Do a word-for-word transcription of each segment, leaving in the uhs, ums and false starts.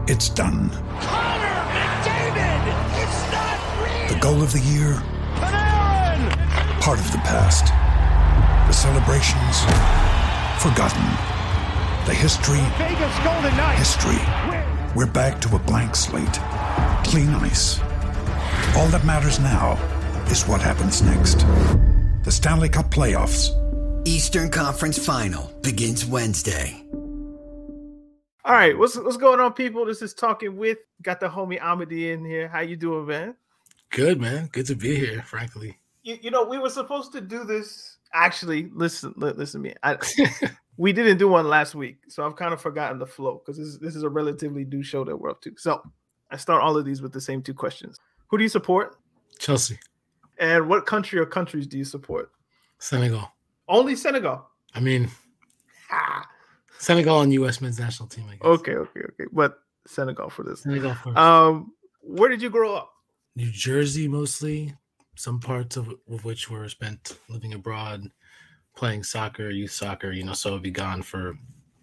It's done. Connor McDavid! It's not real! The goal of the year? Panarin! Part of the past. The celebrations? Forgotten. The history? Vegas Golden Knights! History. We're back to a blank slate. Clean ice. All that matters now is what happens next. The Stanley Cup Playoffs. Eastern Conference Final begins Wednesday. All right, what's what's going on, people? This is Talking With. Got the homie Amity in here. How you doing, man? Good, man. Good to be here, frankly. You, you know, we were supposed to do this. Actually, listen, li- listen to me. I, we didn't do one last week, so I've kind of forgotten the flow because this, this is a relatively new show that we're up to. So I start all of these with the same two questions. Who do you support? Chelsea. And what country or countries do you support? Senegal. Only Senegal. I mean, Ah. Senegal and U S men's national team, I guess. Okay, okay, okay. But Senegal for this. Senegal first. Um, where did you grow up? New Jersey, mostly. Some parts of, of which were spent living abroad, playing soccer, youth soccer, you know, so I'd be gone for,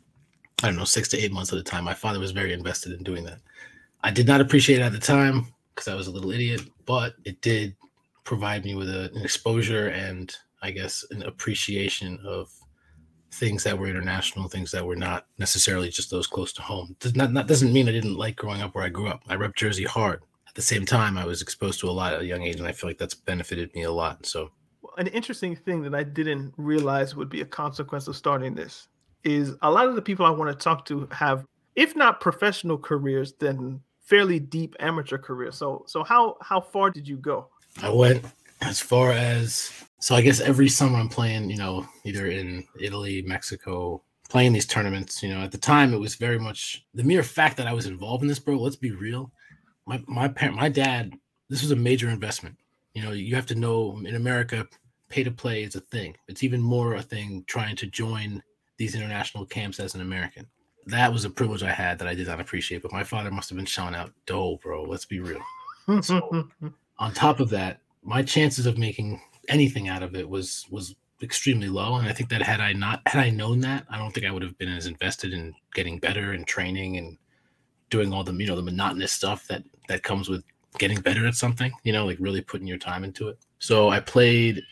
I don't know, six to eight months at a time. My father was very invested in doing that. I did not appreciate it at the time because I was a little idiot, but it did provide me with a, an exposure and, I guess, an appreciation of things that were international, things that were not necessarily just those close to home. Does not, not doesn't mean I didn't like growing up where I grew up. I rep Jersey hard. At the same time, I was exposed to a lot at a young age, and I feel like that's benefited me a lot. So, An interesting thing that I didn't realize would be a consequence of starting this is a lot of the people I want to talk to have, if not professional careers, then fairly deep amateur careers. So, so how how far did you go? I went as far as, so I guess every summer I'm playing, you know, either in Italy, Mexico, playing these tournaments. You know, at the time it was very much the mere fact that I was involved in this, bro. Let's be real. My my parent, my dad, this was a major investment. You know, you have to know in America, pay to play is a thing. It's even more a thing trying to join these international camps as an American. That was a privilege I had that I did not appreciate. But my father must have been shelling out dough, bro. Let's be real. So, on top of that, my chances of making anything out of it was was extremely low. And I think that had I not had I known that, I don't think I would have been as invested in getting better and training and doing all the, you know, the monotonous stuff that that comes with getting better at something, you know, like really putting your time into it. So I played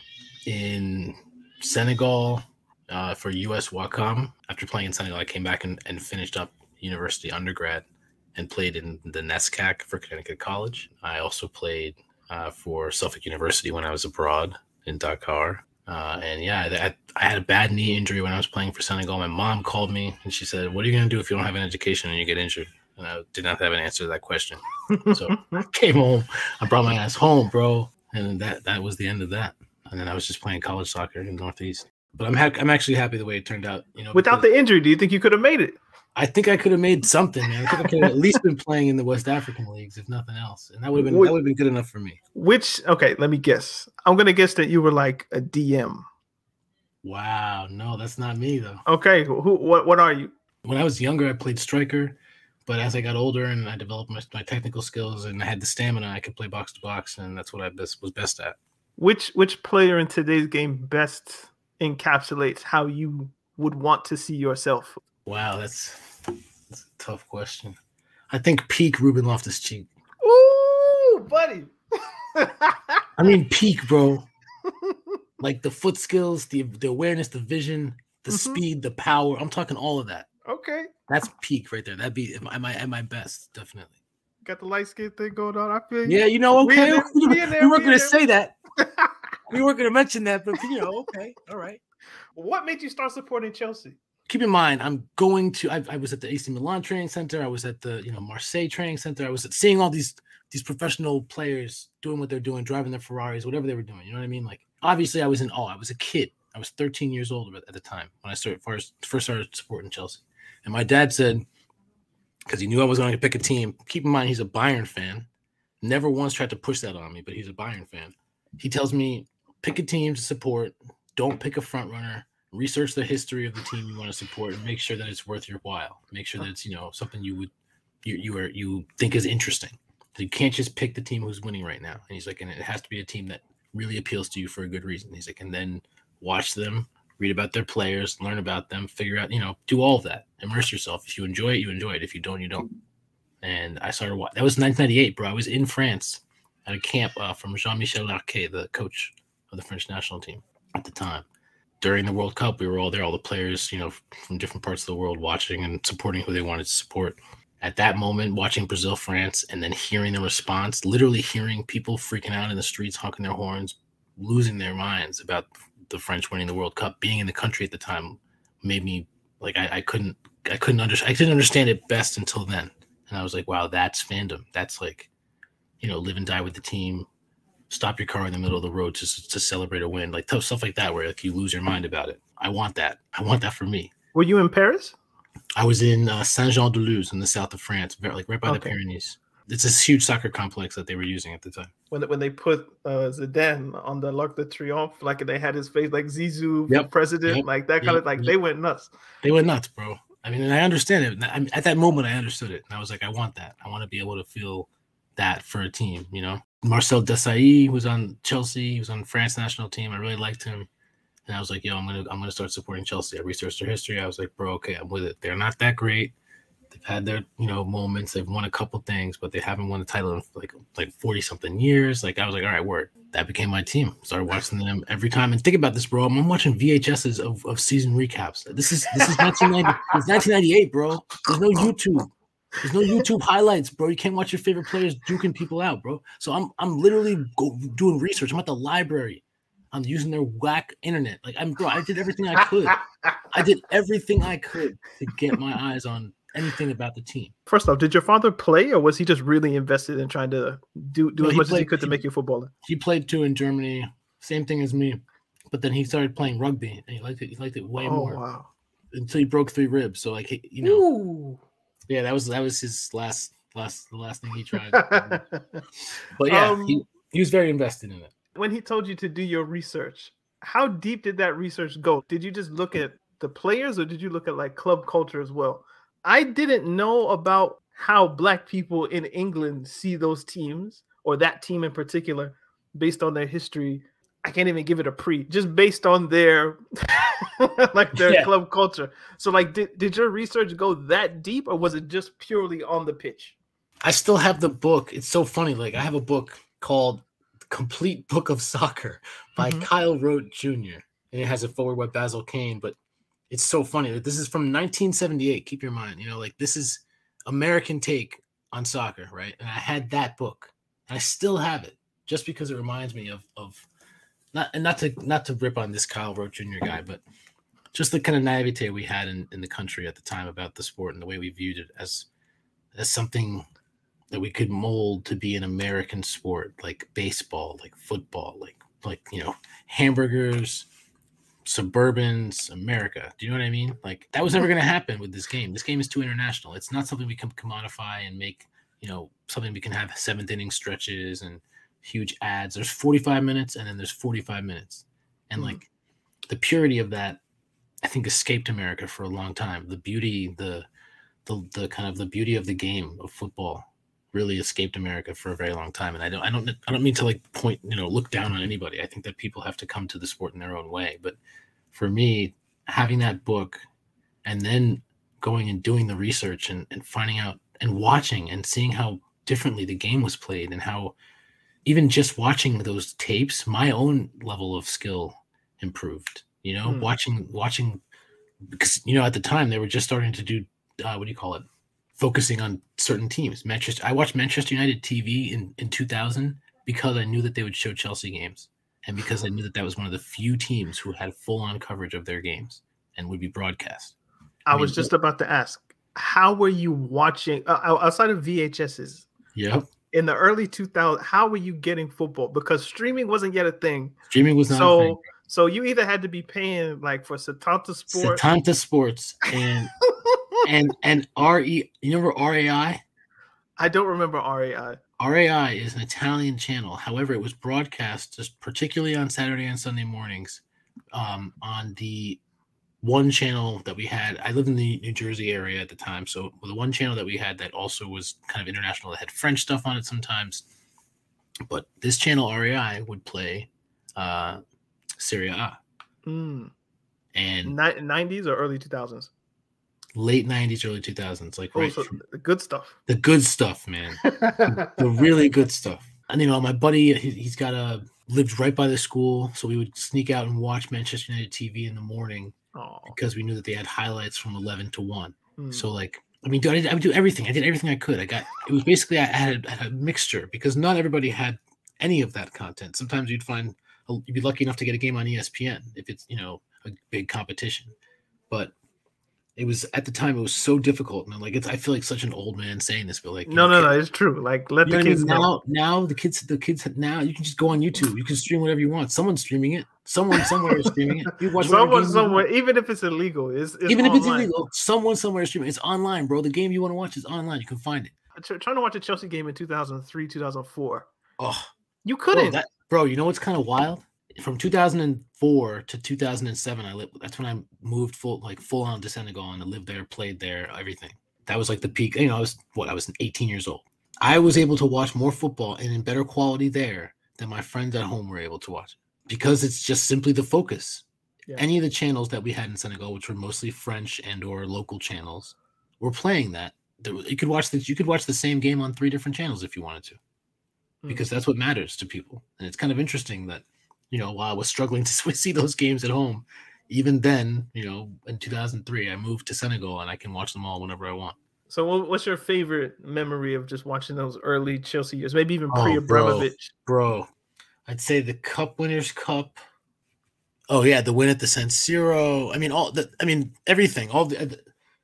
in Senegal uh, for U S Wacom. After playing in Senegal, I came back and, and finished up university undergrad and played in the NESCAC for Connecticut College. I also played uh, for Suffolk University when I was abroad in Dakar. Uh, and yeah, I, I had a bad knee injury when I was playing for Senegal. My mom called me and she said, "What are you going to do if you don't have an education and you get injured?" And I did not have an answer to that question. So I came home. I brought my ass home, bro. And that that was the end of that. And then I was just playing college soccer in Northeast. But I'm ha- I'm actually happy the way it turned out. You know, Without the injury, do you think you could have made it? I think I could have made something, man. I think I could have at least been playing in the West African leagues, if nothing else. And that would have been Wait. that would have been good enough for me. Which, okay, let me guess. I'm going to guess that you were like a D M. Wow, no, that's not me though. Okay, who? What? What are you? When I was younger, I played striker. But as I got older and I developed my, my technical skills and I had the stamina, I could play box to box, and that's what I best, was best at. Which which player in today's game best encapsulates how you would want to see yourself? Wow, that's, that's a tough question. I think peak Ruben Loftus-Cheek. Ooh, buddy. I mean peak, bro. Like the foot skills, the the awareness, the vision, the Mhm. speed, the power. I'm talking all of that. Okay. That's peak right there. That'd be at my at my best, definitely. Got the light skin thing going on. I feel you. Yeah, you know, We okay. in there, We, we in there, we we weren't in gonna there. say that. We weren't gonna mention that, but you know, okay, all right. What made you start supporting Chelsea? Keep in mind, I'm going to. I, I was at the A C Milan training center. I was at the you know Marseille training center. I was at, seeing all these these professional players doing what they're doing, driving their Ferraris, whatever they were doing. You know what I mean? Like, obviously, I was in awe. I was a kid. I was thirteen years old at the time when I started first first started supporting Chelsea. And my dad said, because he knew I was going to pick a team. Keep in mind, he's a Bayern fan. Never once tried to push that on me, but he's a Bayern fan. He tells me, pick a team to support. Don't pick a front runner. Research the history of the team you want to support and make sure that it's worth your while. Make sure that it's, you know, something you would you you are you think is interesting. So you can't just pick the team who's winning right now. And he's like, and it has to be a team that really appeals to you for a good reason. He's like, and then watch them, read about their players, learn about them, figure out, you know, do all of that. Immerse yourself. If you enjoy it, you enjoy it. If you don't, you don't. And I started watching. That was nineteen ninety-eight, bro. I was in France at a camp uh, from Jean-Michel Larquet, the coach of the French national team at the time. During the World Cup, we were all there, all the players, you know, from different parts of the world watching and supporting who they wanted to support. At that moment, watching Brazil, France, and then hearing the response, literally hearing people freaking out in the streets, honking their horns, losing their minds about the French winning the World Cup, being in the country at the time made me like, I, I couldn't, I couldn't understand, I couldn't understand it best until then. And I was like, wow, that's fandom. That's like, you know, live and die with the team. Stop your car in the middle of the road to to celebrate a win, like tough stuff like that, where like you lose your mind about it. I want that. I want that for me. Were you in Paris? I was in uh, Saint-Jean-de-Luz in the south of France, very, like right by Okay. the Pyrenees. It's this huge soccer complex that they were using at the time. When when they put uh, Zidane on the L'Arc de Triomphe, like they had his face like Zizou, Yep, president, yep, like that kind yep, of like yep. they went nuts. They went nuts, bro. I mean, and I understand it. I mean, at that moment, I understood it, and I was like, I want that. I want to be able to feel that for a team, you know. Marcel Desailly was on Chelsea. He was on France national team. I really liked him. And I was like, yo, I'm gonna I'm gonna start supporting Chelsea. I researched their history. I was like, bro, okay, I'm with it. They're not that great. They've had their, you know, moments. They've won a couple things, but they haven't won a title in like like forty something years. Like I was like, all right, word. That became my team. Started watching them every time. And think about this, bro. I'm, I'm watching V H S's of, of season recaps. This is this is nineteen ninety. It's nineteen ninety-eight, bro. There's no YouTube. There's no YouTube highlights, bro. You can't watch your favorite players duking people out, bro. So I'm I'm literally go, doing research. I'm at the library. I'm using their whack internet. Like I'm, bro. I did everything I could. I did everything I could to get my eyes on anything about the team. First off, did your father play, or was he just really invested in trying to do do No, as he much as he played- could to he- make you a footballer? He played too in Germany, same thing as me. But then he started playing rugby, and he liked it. He liked it way Oh more wow! until he broke three ribs. So like, he, you know, Ooh. yeah, that was that was his last last the last thing he tried. But yeah, Um, he, he was very invested in it. When he told you to do your research, how deep did that research go? Did you just look at the players, or did you look at like club culture as well? I didn't know about how Black people in England see those teams, or that team in particular, based on their history. I can't even give it a pre, just based on their like their Yeah. club culture. So like, did, did your research go that deep, or was it just purely on the pitch? I still have the book. It's so funny. Like I have a book called Complete Book of Soccer by Mhm. Kyle Rote Junior And it has a forward by Basil Kane, but it's so funny. Like, this is from nineteen seventy-eight. Keep your mind, you know, like this is American take on soccer, right? And I had that book, and I still have it, just because it reminds me of of not and not to not to rip on this Kyle Rote Junior guy, but just the kind of naivete we had in, in the country at the time about the sport and the way we viewed it as as something that we could mold to be an American sport, like baseball, like football, like like you know, hamburgers, Suburbans, America. Do you know what I mean? Like that was never going to happen with this game. This game is too international. It's not something we can commodify and make, you know, something we can have seventh inning stretches and huge ads. There's forty-five minutes and then there's forty-five minutes. And Mhm. like the purity of that, I think escaped America for a long time. The beauty, the, the, the kind of the beauty of the game of football really escaped America for a very long time. And I don't, I don't, I don't mean to like point, you know, look down on anybody. I think that people have to come to the sport in their own way. But for me, having that book and then going and doing the research and, and finding out and watching and seeing how differently the game was played and how even just watching those tapes, my own level of skill improved, you know, Hmm. watching, watching, because, you know, at the time they were just starting to do, uh, what do you call it? Focusing on certain teams. Manchester, I watched Manchester United T V in, in two thousand because I knew that they would show Chelsea games, and because I knew that that was one of the few teams who had full-on coverage of their games and would be broadcast. I I was mean, just about to ask, how were you watching uh, outside of V H S's Yep. in the early two thousands? How were you getting football? Because streaming wasn't yet a thing. Streaming was not a thing. So, so you either had to be paying like for Setanta Sport. Setanta Sports and and and R E. You remember R A I? I don't remember R A I. R A I is an Italian channel. However, it was broadcast just particularly on Saturday and Sunday mornings um, on the one channel that we had. I lived in the New Jersey area at the time, so the one channel that we had that also was kind of international, that had French stuff on it sometimes. But this channel, R A I, would play uh, Serie A. Mm. And Ni- nineties or early two thousands? late nineties, early two thousands, like Oh, right, so from- the good stuff. the good stuff, man, the really good stuff. And you know, my buddy, he, he's got a lived right by the school, so we would sneak out and watch Manchester United T V in the morning Oh, because we knew that they had highlights from eleven to one. hmm. So like, I mean, dude, I, did, I would do everything. I did everything I could. I got it was basically I had, I had a mixture because not everybody had any of that content. Sometimes you'd find you'd be lucky enough to get a game on E S P N if it's you know a big competition, but it was at the time it was so difficult. And I'm like, it's I feel like such an old man saying this, but like, you no, know, no, kids- no, it's true. Like, let you know the what I kids mean? know. Now, now the kids, the kids now you can just go on YouTube. You can stream whatever you want. Someone's streaming it. Someone somewhere is streaming it. You watch whatever Someone game you somewhere, want. even if it's illegal, it's, it's Even if it's online. illegal, someone somewhere is streaming. It's online, bro. The game you want to watch is online. You can find it. Tr- Trying to watch a Chelsea game in two thousand three, two thousand four. Oh, You bro, couldn't. that, bro. You know what's kind of wild? From two thousand four to two thousand seven, I lived. That's when I moved full, like full on to Senegal, and I lived there, played there, everything. That was like the peak. You know, I was what? I was eighteen years old. I was able to watch more football and in better quality there than my friends at home were able to watch because it's just simply the focus. Yeah. Any of the channels that we had in Senegal, which were mostly French and or local channels, were playing that. There was- You could watch that. You could watch the same game on three different channels if you wanted to, Hmm. because that's what matters to people. And it's kind of interesting that, you know, while I was struggling to see those games at home, even then, you know, in two thousand three, I moved to Senegal and I can watch them all whenever I want. So, what- what's your favorite memory of just watching those early Chelsea years? Maybe even Oh, pre bro. Abramovich. Bro, I'd say the Cup Winners' Cup. Oh yeah, the win at the San Siro. I mean, all the. I mean, everything. All the.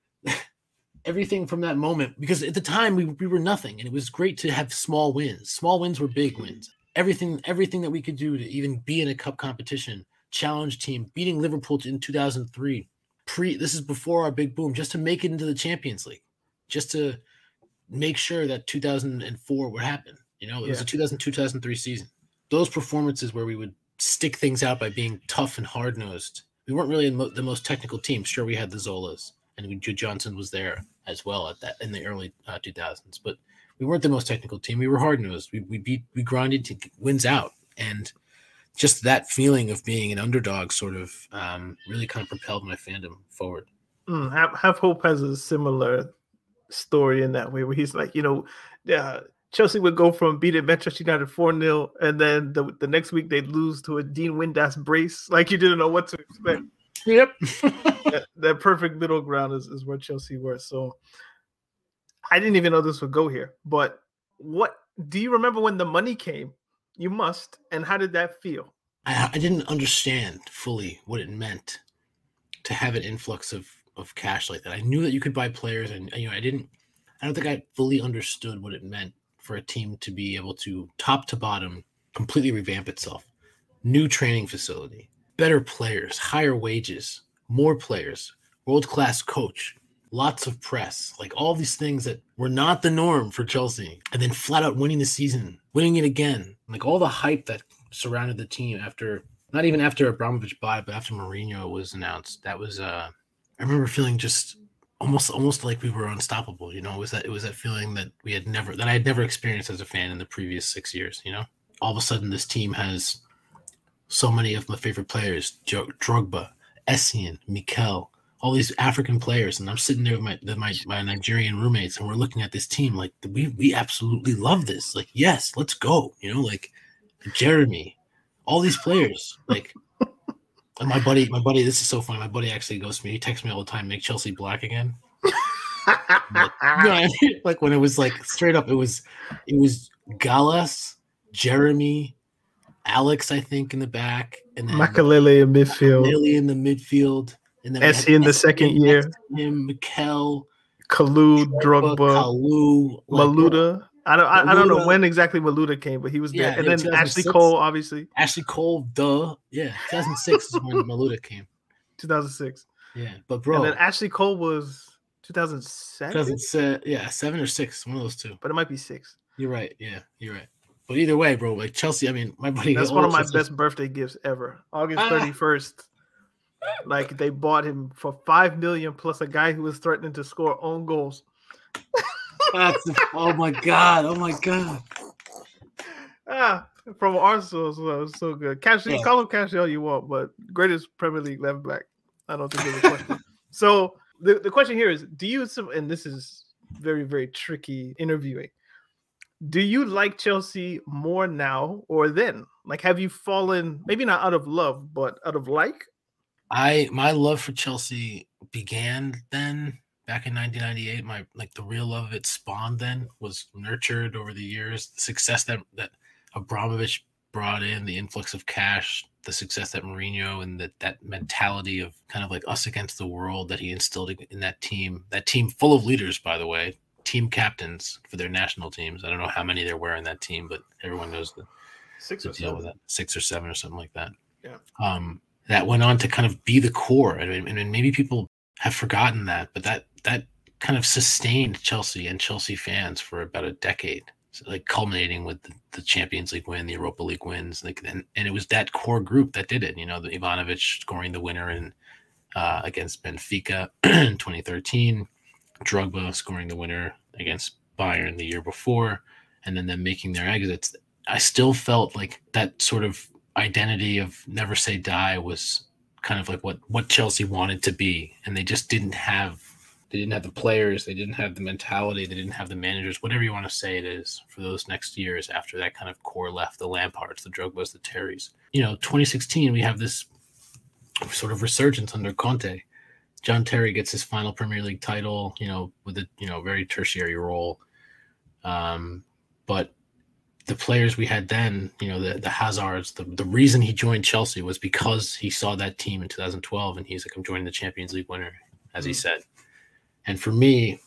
Everything from that moment, because at the time we, we were nothing, and it was great to have small wins. Small wins were big wins. Everything, everything that we could do to even be in a cup competition, challenge team, beating Liverpool in two thousand three. Pre, this is before our big boom, just to make it into the Champions League, just to make sure that two thousand four would happen. You know, it was Yeah. a two thousand two, two thousand three season. Those performances where we would stick things out by being tough and hard nosed. We weren't really mo- the most technical team. Sure, we had the Zolas, and we, Jude Johnson was there as well at that in the early uh, two thousands. But we weren't the most technical team. We were hard nosed. We we beat we grinded to get wins out, and just that feeling of being an underdog sort of um, really kind of propelled my fandom forward. Mm, Have, Have Hope has a similar story in that way, where he's like, you know, uh, Chelsea would go from beating Manchester United four nil, and then the, the next week they'd lose to a Dean Windass brace. Like you didn't know what to expect. Yep. that, that perfect middle ground is, is where Chelsea were. So I didn't even know this would go here. But what do you remember when the money came? You must. And how did that feel? I, I didn't understand fully what it meant to have an influx of, of cash like that. I knew that you could buy players, and you know, I didn't. I don't think I fully understood what it meant for a team to be able to top to bottom completely revamp itself. New training facility, better players, higher wages, more players, world-class coach, lots of press, like all these things that were not the norm for Chelsea. And then flat out winning the season, winning it again. Like all the hype that surrounded the team after, not even after Abramovich bought it, but after Mourinho was announced. That was, uh, I remember feeling just almost almost like we were unstoppable. You know, it was that it was that feeling that we had never, that I had never experienced as a fan in the previous six years, you know? All of a sudden this team has so many of my favorite players, Jo- Drogba, Essien, Mikel, all these African players, and I'm sitting there with my, with my my Nigerian roommates, and we're looking at this team like we we absolutely love this. Like, yes, let's go. You know, like Jeremy, all these players. Like, and my buddy, my buddy, this is so funny. My buddy actually goes to me. He texts me all the time, "Make Chelsea black again." Like, you know what I mean? Like when it was like straight up, it was it was Gallas, Jeremy, Alex, I think, in the back, and then Makalele in midfield, Lily in the midfield. And then we Essie had in the Essie second next year. to him, Mikel, Kalu, Drogba, Kalu, like, Maluda. I don't I, I don't know Maluda. when exactly Maluda came, but he was Yeah, there. And yeah, then two thousand Ashley six. Cole, obviously, Ashley Cole, duh. Yeah, two thousand six is when Maluda came. two thousand six. Yeah, but bro, And then Ashley Cole was two thousand seven, because it's uh, yeah, seven or six, one of those two. but it might be six. You're right. Yeah, you're right. But either way, bro, like Chelsea, I mean, my buddy. That's all one of my Chelsea- best birthday gifts ever. August Ah. thirty-first. Like they bought him for five million plus a guy who was threatening to score own goals. That's, oh my god! Oh my god! Ah, from Arsenal as well. It's so good. Cash, Yeah. call him Cash all you want, but greatest Premier League left back. I don't think there's a question. So the, the question here is, do you, and this is very, very tricky interviewing, do you like Chelsea more now or then? Like, have you fallen, maybe not out of love, but out of like? I my love for Chelsea began then, back in nineteen ninety-eight. My like the real love of it spawned then, was nurtured over the years. The success that that Abramovich brought in, the influx of cash, the success that Mourinho and that that mentality of kind of like us against the world that he instilled in that team. That team full of leaders, by the way, team captains for their national teams. I don't know how many there were in that team, but everyone knows the six the or deal seven. with that. Six or seven or something like that. Yeah. Um, that went on to kind of be the core. I mean, and maybe people have forgotten that, but that that kind of sustained Chelsea and Chelsea fans for about a decade. So like culminating with the, the Champions League win, the Europa League wins, like, and, and it was that core group that did it. You know, the Ivanovic scoring the winner in uh, against Benfica in twenty thirteen, Drogba scoring the winner against Bayern the year before, and then them making their exits. I still felt like that sort of identity of never say die was kind of like what what Chelsea wanted to be, and they just didn't have. They didn't have the players. They didn't have the mentality. They didn't have the managers, whatever you want to say it is, for those next years after that kind of core left, the Lampards, the Drogbas, the Terrys. You know, twenty sixteen, we have this sort of resurgence under Conte. John Terry gets his final Premier League title, you know, with a, you know, very tertiary role. Um, but the players we had then, you know, the, the Hazards, the, the reason he joined Chelsea was because he saw that team in two thousand twelve and he's like, I'm joining the Champions League winner, as mm-hmm. he said. And for me,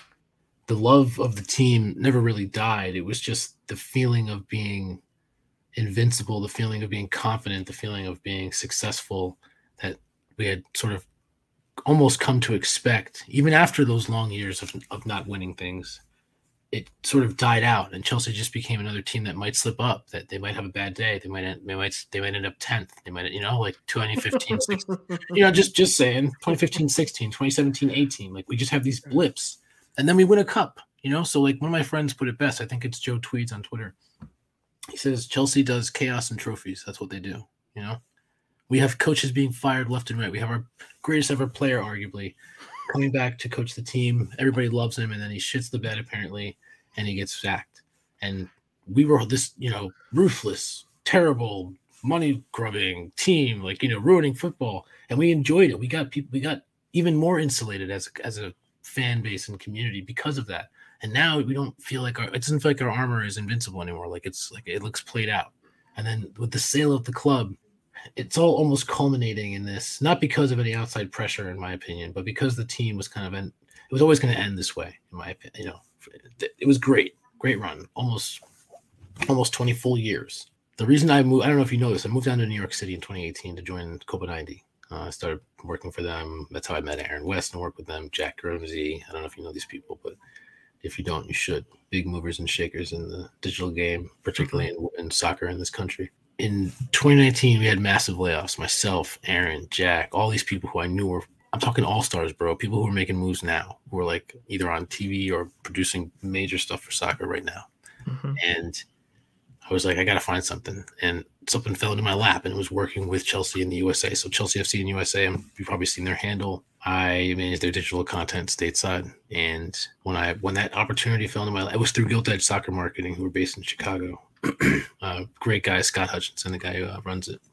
the love of the team never really died. It was just the feeling of being invincible, the feeling of being confident, the feeling of being successful that we had sort of almost come to expect. Even after those long years of, of not winning things, it sort of died out, and Chelsea just became another team that might slip up, that they might have a bad day. They might end, they might they might end up tenth. They might, you know, like twenty fifteen, sixteen, you know, just just saying twenty fifteen, sixteen, twenty seventeen, eighteen. Like we just have these blips, and then we win a cup, you know. So like one of my friends put it best. I think it's Joe Tweeds on Twitter. He says Chelsea does chaos and trophies. That's what they do, you know. We have coaches being fired left and right. We have our greatest ever player, arguably, coming back to coach the team. Everybody loves him, and then he shits the bed apparently, and he gets sacked. And we were this, you know, ruthless, terrible, money grubbing team, like, you know, ruining football, and we enjoyed it. We got people, we got even more insulated as a, as a fan base and community because of that. And now we don't feel like our, it doesn't feel like our armor is invincible anymore. Like it's like it looks played out. And then with the sale of the club, it's all almost culminating in this, not because of any outside pressure, in my opinion, but because the team was kind of, en- it was always going to end this way, in my opinion. You know, it was great, great run, almost, almost twenty full years. The reason I moved, I don't know if you know this, I moved down to New York City in twenty eighteen to join Copa ninety. Uh, I started working for them. That's how I met Aaron West and worked with them, Jack Grimsey. I don't know if you know these people, but if you don't, you should. Big movers and shakers in the digital game, particularly in, in soccer in this country. In twenty nineteen, we had massive layoffs. Myself, Aaron, Jack, all these people who I knew were, I'm talking all-stars, bro, people who are making moves now, who are like either on T V or producing major stuff for soccer right now. Mm-hmm. And I was like, I got to find something. And something fell into my lap, and it was working with Chelsea in the U S A. So Chelsea F C in U S A, you've probably seen their handle. I managed their digital content stateside. And when I when that opportunity fell into my lap, it was through Gilt Edge Soccer Marketing, who were based in Chicago. uh, great guy, Scott Hutchinson, the guy who uh, runs it.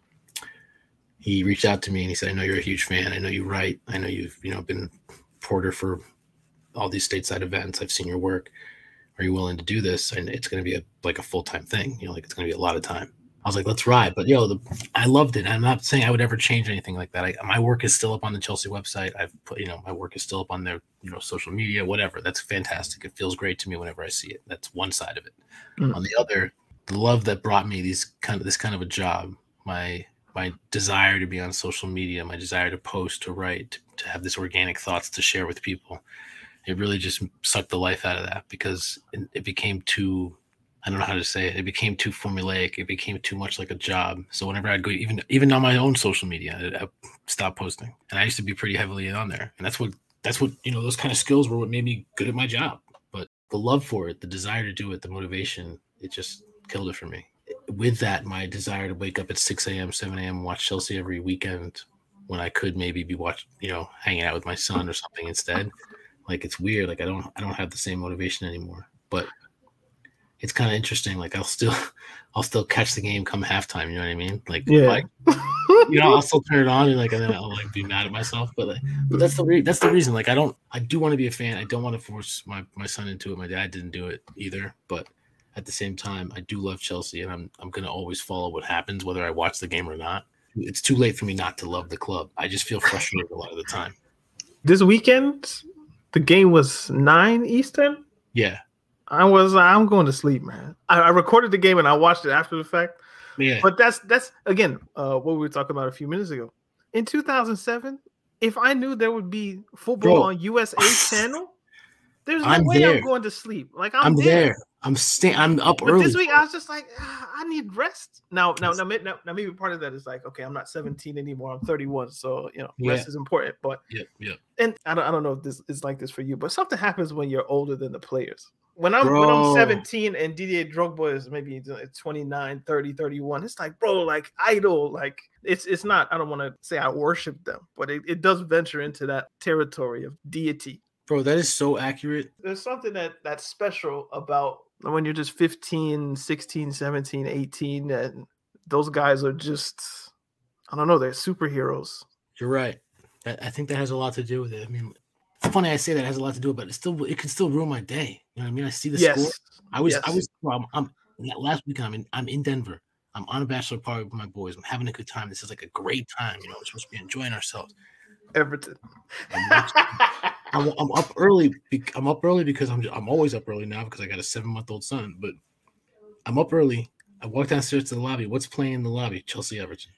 He reached out to me and he said, I know you're a huge fan. I know you write. I know you've, you know, been porter for all these stateside events. I've seen your work. Are you willing to do this? And it's going to be a, like a full-time thing, you know, like it's going to be a lot of time. I was like, let's ride. But, yo, the, I loved it. I'm not saying I would ever change anything like that. I, my work is still up on the Chelsea website. I've put, you know, my work is still up on their, you know, social media, whatever. That's fantastic. It feels great to me whenever I see it. That's one side of it. Mm. On the other, the love that brought me these kind of this kind of a job, my my desire to be on social media, my desire to post, to write, to, to have this organic thoughts to share with people, it really just sucked the life out of that because it, it became too, I don't know how to say it. It became too formulaic. It became too much like a job. So whenever I'd go, even even on my own social media, I, I stopped posting. And I used to be pretty heavily on there. And that's what, that's what, you know, those kind of skills were what made me good at my job. But the love for it, the desire to do it, the motivation, it just killed it for me. With that, my desire to wake up at six a.m., seven a.m., watch Chelsea every weekend when I could maybe be watching, you know, hanging out with my son or something instead. Like, it's weird. Like, I don't, I don't have the same motivation anymore, but it's kind of interesting. Like, I'll still, I'll still catch the game come halftime. You know what I mean? Like, Yeah. like, you know, I'll still turn it on and like, and then I'll like be mad at myself. But like, but that's the re- that's the reason. Like, I don't, I do want to be a fan. I don't want to force my my son into it. My dad didn't do it either. But at the same time, I do love Chelsea, and I'm I'm gonna always follow what happens, whether I watch the game or not. It's too late for me not to love the club. I just feel frustrated a lot of the time. This weekend, the game was nine Eastern. Yeah. I was I'm going to sleep, man. I, I recorded the game and I watched it after the fact. Yeah. But that's that's again uh, what we were talking about a few minutes ago. In two thousand seven, if I knew there would be football Bro. on U S A channel, there's no I'm way there. I'm going to sleep. Like I'm, I'm there. there. I'm staying. I'm up But early. this week I was just like, ah, I need rest. Now, now, now, now, now, maybe part of that is like, okay, I'm not seventeen anymore. I'm thirty-one, so you know, Yeah. rest is important. But Yep. Yep. and I don't, I don't know if this is like this for you, but something happens when you're older than the players. When I'm when I'm Bro. seventeen and Didier Drogba is maybe twenty-nine, thirty, thirty-one, it's like, bro, like idol, like it's it's not. I don't want to say I worship them, but it, it does venture into that territory of deity. Bro, that is so accurate. There's something that that's special about when you're just fifteen, sixteen, seventeen, eighteen, and those guys are just, I don't know, they're superheroes. You're right. That, I think that has a lot to do with it. I mean, it's funny I say that it has a lot to do with it, but it still it can still ruin my day. You know what I mean? I see the Yes. score. I was Yes. I was well, I'm, I'm last weekend I'm in I'm in Denver. I'm on a bachelor party with my boys. I'm having a good time. This is like a great time. You know, we're supposed to be enjoying ourselves. Everton. I'm, watching, I'm, I'm up early. be- I'm up early because I'm I'm always up early now because I got a seven month old son. But I'm up early. I walk downstairs to the lobby. What's playing in the lobby? Chelsea Everton.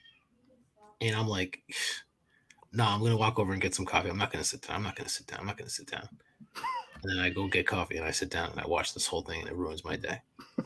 And I'm like, no, I'm gonna walk over and get some coffee. I'm not gonna sit down. I'm not gonna sit down. I'm not gonna sit down. And then I go get coffee and I sit down and I watch this whole thing and it ruins my day.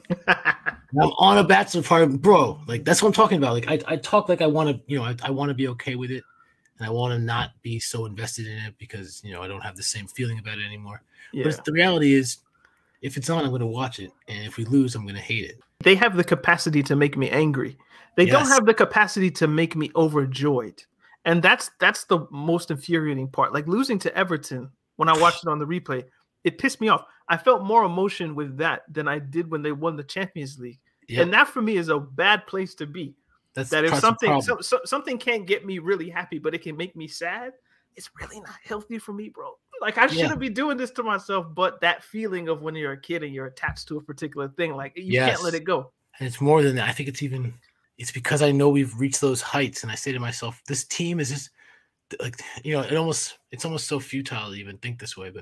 And I'm on a bachelor party, bro. Like that's what I'm talking about. Like I, I talk like I want to, you know, I, I want to be okay with it, and I want to not be so invested in it because you know I don't have the same feeling about it anymore. Yeah. But the reality is, if it's on, I'm going to watch it, and if we lose, I'm going to hate it. They have the capacity to make me angry. They don't Yes. have the capacity to make me overjoyed. And that's that's the most infuriating part. Like losing to Everton, when I watched it on the replay, it pissed me off. I felt more emotion with that than I did when they won the Champions League. Yep. And that for me is a bad place to be. That's That if that's the something problem. so, so, something can't get me really happy, but it can make me sad, it's really not healthy for me, bro. Like I Yeah. shouldn't be doing this to myself, but that feeling of when you're a kid and you're attached to a particular thing, like you Yes. can't let it go. And it's more than that. I think it's even it's because I know we've reached those heights, and I say to myself, this team is just like you know, it almost it's almost so futile to even think this way, but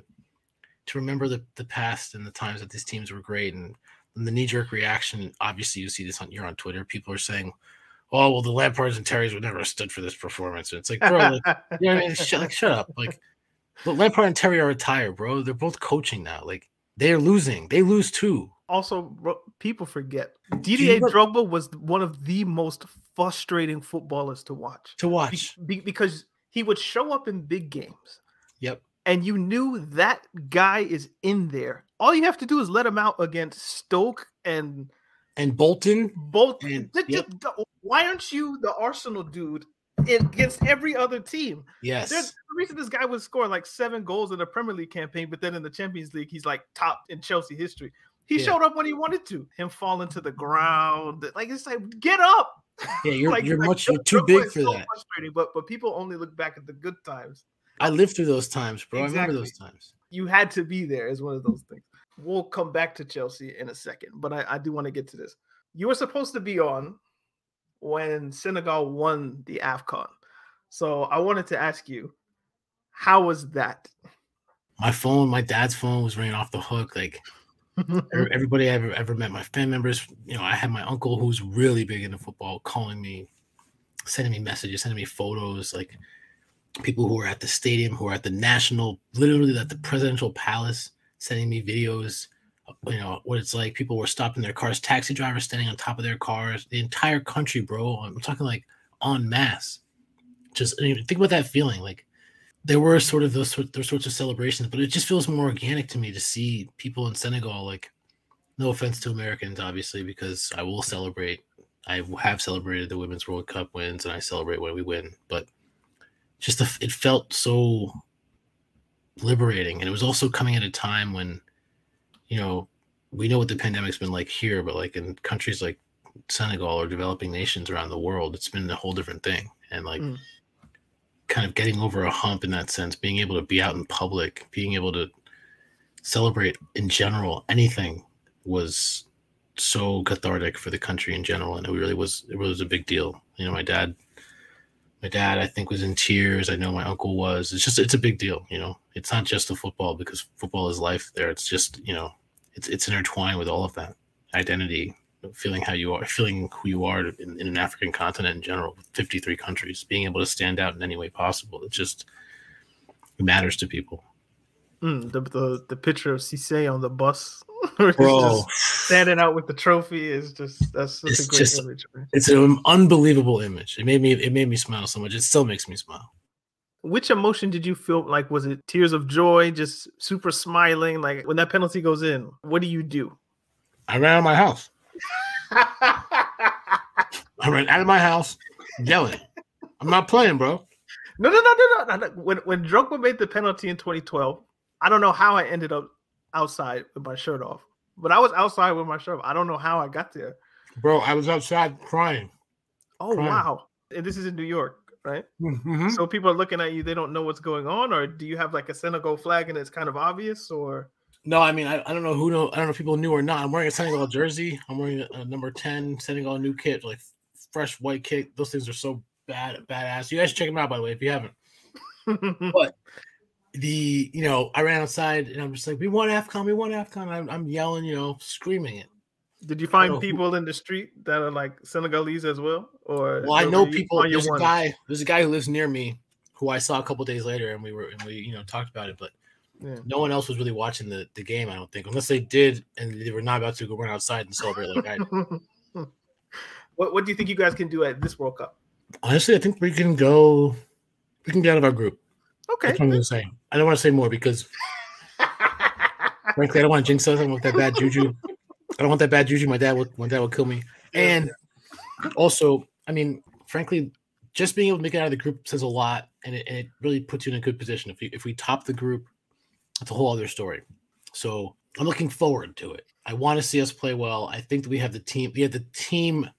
to remember the, the past and the times that these teams were great and, and the knee-jerk reaction, obviously you see this on you're on Twitter, people are saying, oh well the Lampards and Terrys would never have stood for this performance. And it's like, bro, like, you know what I mean? Shut, like shut up. Like but Lampard and Terry are retired, bro. They're both coaching now. Like they're losing. They lose too. Also, bro, people forget Didier look- Drogba was one of the most frustrating footballers to watch. To watch. Be- because he would show up in big games, Yep. and you knew that guy is in there. All you have to do is let him out against Stoke and And Bolton. both. And- Th- th- th- Why aren't you the Arsenal dude against every other team? Yes. There's the reason this guy was scoring like seven goals in the Premier League campaign, but then in the Champions League, he's like top in Chelsea history. He Yeah. showed up when he wanted to. Him falling to the ground, like it's like get up. Yeah, you're Like- you're like, much you're Drogba too big is for so that. Frustrating, but but people only look back at the good times. I lived through those times, bro. I remember those Exactly. times. You had to be there is one of those things. We'll come back to Chelsea in a second, but I, I do want to get to this. You were supposed to be on when Senegal won the AFCON. So I wanted to ask you, how was that? My phone, my dad's phone was ringing off the hook. Like every- everybody I ever ever met, my family members, you know, I had my uncle who's really big into football calling me, sending me messages, sending me photos, like people who were at the stadium, who were at the national, literally at the presidential palace, sending me videos, you know, what it's like. People were stopping their cars, taxi drivers standing on top of their cars, the entire country, bro. I'm talking like en masse. Just I mean, think about that feeling. Like there were sort of those, sort- those sorts of celebrations, but it just feels more organic to me to see people in Senegal. Like, no offense to Americans, obviously, because I will celebrate. I have celebrated the Women's World Cup wins, and I celebrate when we win. But just the, it felt so liberating. And it was also coming at a time when, you know, we know what the pandemic's been like here, but like in countries like Senegal or developing nations around the world, it's been a whole different thing. And like mm. kind of getting over a hump in that sense, being able to be out in public, being able to celebrate in general, anything was so cathartic for the country in general. And it really was, it was a big deal. You know, my dad, my dad, I think was in tears. I know my uncle was. It's just, it's a big deal. You know, it's not just the football, because football is life there. It's just, you know, it's, it's intertwined with all of that identity, feeling how you are, feeling who you are in, in an African continent in general, with fifty-three countries, being able to stand out in any way possible. It just it matters to people. Mm, the, the the picture of Cisse on the bus, Bro, just standing out with the trophy is just that's such a great just, image. Man. It's an unbelievable image. It made me it made me smile so much. It still makes me smile. Which emotion did you feel? Like, was it tears of joy, just super smiling? Like when that penalty goes in, what do you do? I ran out of my house. I ran out of my house yelling. I'm not playing, bro. No, no, no, no, no, no. When when Drogba made the penalty in twenty twelve, I don't know how I ended up outside with my shirt off. But I was outside with my shirt off. I don't know how I got there. Bro, I was outside crying. Oh, crying. Wow. And this is in New York, right? Mm-hmm. So people are looking at you. They don't know what's going on? Or do you have like a Senegal flag and it's kind of obvious? Or no, I mean, I, I don't know who know. I don't know if people knew or not. I'm wearing a Senegal jersey. I'm wearing a, a number ten Senegal new kit, like fresh white kit. Those things are so bad, badass. You guys should check them out, by the way, if you haven't. But the, you know, I ran outside and I'm just like, we won AFCON, we won AFCON. I'm, I'm yelling, you know, screaming it. Did you find people in the street that are like Senegalese as well? Or well, I know people. There's a guy. There's a guy who lives near me who I saw a couple days later, and we were and we you know talked about it. But yeah. No one else was really watching the, the game, I don't think, unless they did and they were not about to go run outside and celebrate like I did. What What do you think you guys can do at this World Cup? Honestly, I think we can go. We can get out of our group. Okay. That's what I'm going to say. I don't want to say more because, frankly, I don't want to jinx us. I don't want that bad juju. I don't want that bad juju. My dad would, my dad would kill me. And also, I mean, frankly, just being able to make it out of the group says a lot, and it, and it really puts you in a good position. If we, if we top the group, it's a whole other story. So I'm looking forward to it. I want to see us play well. I think that we have the team. We have the team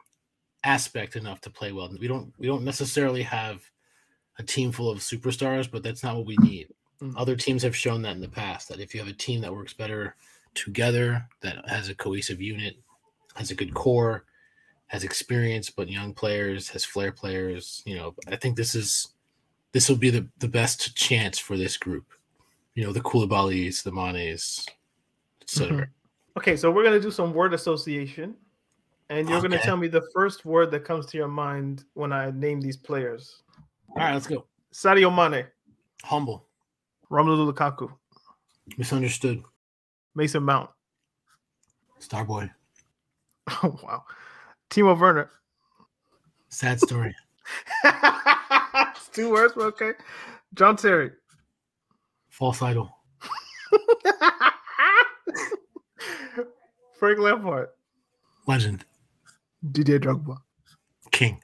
aspect enough to play well. We don't. We don't necessarily have a team full of superstars, but that's not what we need. Mm-hmm. Other teams have shown that in the past, that if you have a team that works better together, that has a cohesive unit, has a good core, has experience, but young players, has flair players, you know, I think this is this will be the, the best chance for this group. You know, the Koulibalys, the Manes, et cetera. Mm-hmm. Okay, so we're going to do some word association, and you're okay. going to tell me the first word that comes to your mind when I name these players. All right, let's go. Sadio Mane. Humble. Romelu Lukaku. Misunderstood. Mason Mount. Starboy. Oh, wow. Timo Werner. Sad story. It's two words, but okay. John Terry. False idol. Frank Lampard. Legend. Didier Drogba. King.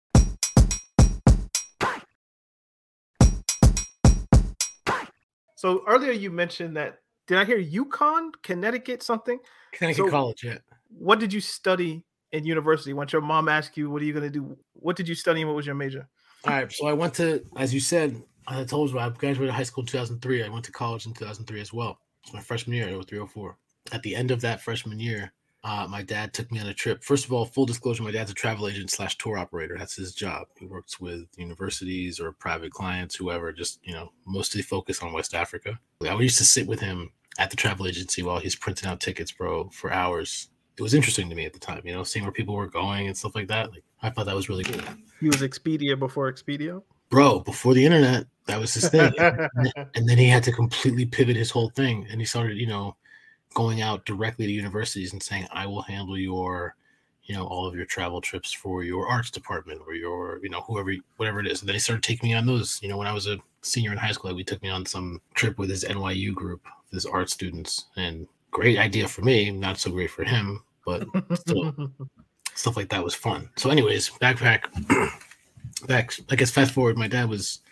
So earlier you mentioned that, did I hear UConn, Connecticut, something? Connecticut so College, yeah. What did you study in university? Once your mom asked you, what are you going to do? What did you study and what was your major? All right. So I went to, as you said, I told you I graduated high school in two thousand three. I went to college in two thousand three as well. It was my freshman year. I was three oh four. At the end of that freshman year, uh, my dad took me on a trip. First of all, full disclosure, my dad's a travel agent slash tour operator. That's his job. He works with universities or private clients, whoever, just, you know, mostly focused on West Africa. I used to sit with him at the travel agency while he's printing out tickets, bro, for hours. It was interesting to me at the time, you know, seeing where people were going and stuff like that. Like, I thought that was really cool. He was Expedia before Expedia? Bro, before the internet, that was his thing. And then he had to completely pivot his whole thing. And he started, you know, going out directly to universities and saying, I will handle your, you know, all of your travel trips for your arts department or your, you know, whoever, whatever it is. And then he started taking me on those. You know, when I was a senior in high school, we took me on some trip with his N Y U group, his art students. And great idea for me, not so great for him, but still, stuff like that was fun. So anyways, backpack, back, I guess fast forward, my dad was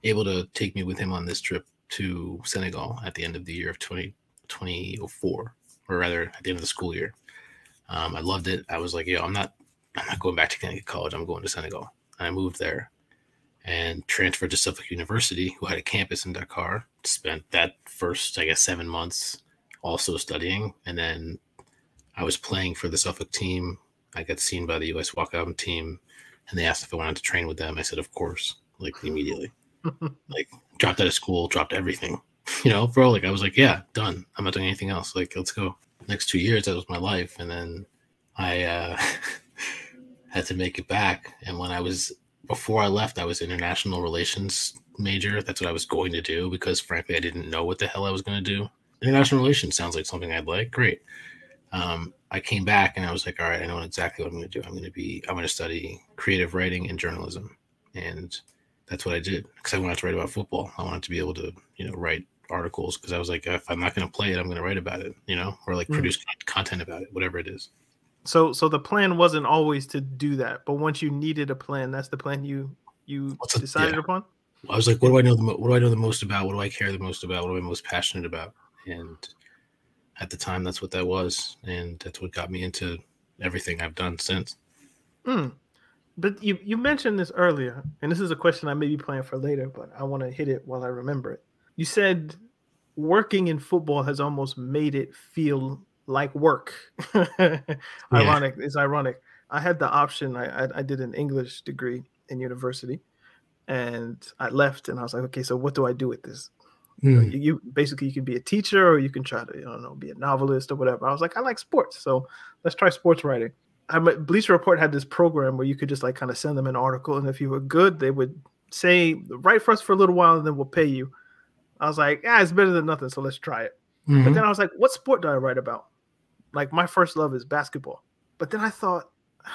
able to take me with him on this trip to Senegal at the end of the year of twenty oh four, or rather at the end of the school year. Um, I loved it. I was like, yo, I'm not, I'm not going back to Connecticut College. I'm going to Senegal. And I moved there and transferred to Suffolk University, who had a campus in Dakar. Spent that first, I guess, seven months also studying. And then I was playing for the Suffolk team. I got seen by the U S walkout team, and they asked if I wanted to train with them. I said, of course, like immediately. Like, dropped out of school, dropped everything. You know, bro, like I was like, yeah, done. I'm not doing anything else. Like, let's go. Next two years, that was my life. And then I uh, had to make it back. And when I was, before I left, I was international relations major. That's what I was going to do because, frankly, I didn't know what the hell I was going to do. International relations sounds like something I'd like. Great. Um, I came back and I was like, all right, I know exactly what I'm going to do. I'm going to be, I'm going to study creative writing and journalism. And that's what I did because I wanted to write about football. I wanted to be able to, you know, write articles because I was like, if I'm not going to play it, I'm going to write about it, you know, or like mm. produce content about it, whatever it is. So, so the plan wasn't always to do that, but once you needed a plan, that's the plan you you a, decided yeah. upon. I was like, what do I know the mo- what do I know the most about? What do I care the most about? What am I most passionate about? And at the time, that's what that was, and that's what got me into everything I've done since. Mm. But you you mentioned this earlier, and this is a question I may be planning for later, but I want to hit it while I remember it. You said working in football has almost made it feel like work. Ironic. Yeah. It's ironic. I had the option. I, I I did an English degree in university, and I left, and I was like, okay, so what do I do with this? Mm. You, you basically you can be a teacher, or you can try to, I don't know, be a novelist or whatever. I was like, I like sports, so let's try sports writing. I Bleacher Report had this program where you could just like kind of send them an article, and if you were good, they would say, write for us for a little while, and then we'll pay you. I was like, yeah, it's better than nothing, so let's try it. Mm-hmm. But then I was like, what sport do I write about? Like, my first love is basketball. But then I thought,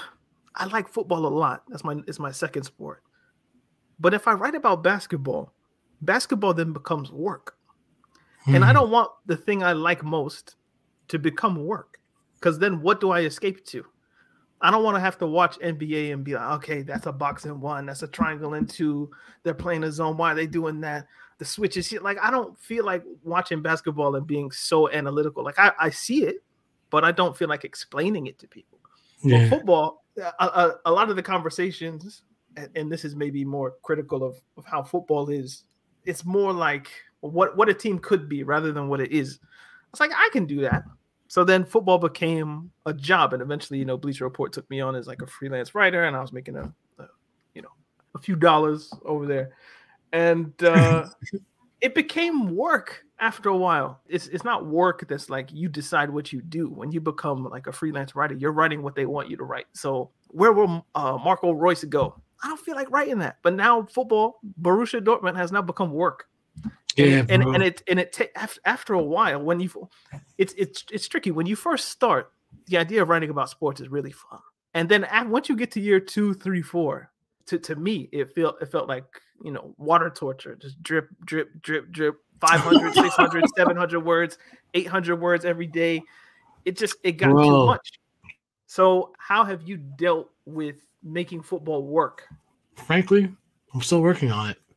I like football a lot. That's my it's my second sport. But if I write about basketball, basketball then becomes work. Mm-hmm. And I don't want the thing I like most to become work. Because then what do I escape to? I don't want to have to watch N B A and be like, okay, that's a box and one. That's a triangle and two. They're playing a zone. Why are they doing that? The switches. Like, I don't feel like watching basketball and being so analytical. Like, I, I see it, but I don't feel like explaining it to people. Yeah. For football, a, a, a lot of the conversations, and, and this is maybe more critical of, of how football is, it's more like what, what a team could be rather than what it is. It's like, I can do that. So then football became a job, and eventually, you know, Bleacher Report took me on as like a freelance writer, and I was making a, a you know, a few dollars over there. And uh, it became work after a while. It's it's not work that's like you decide what you do. When you become like a freelance writer, you're writing what they want you to write. So where will uh, Marco Reus go? I don't feel like writing that. But now football, Borussia Dortmund has now become work. Yeah, and, and, and it and it ta- after a while, when you it's it's it's tricky. When you first start, the idea of writing about sports is really fun. And then after, once you get to year two, three, four, to, to me, it felt it felt like, you know, water torture, just drip, drip, drip, drip, five hundred, six hundred, seven hundred words, eight hundred words every day. It just, it got Whoa. too much. So how have you dealt with making football work? Frankly, I'm still working on it.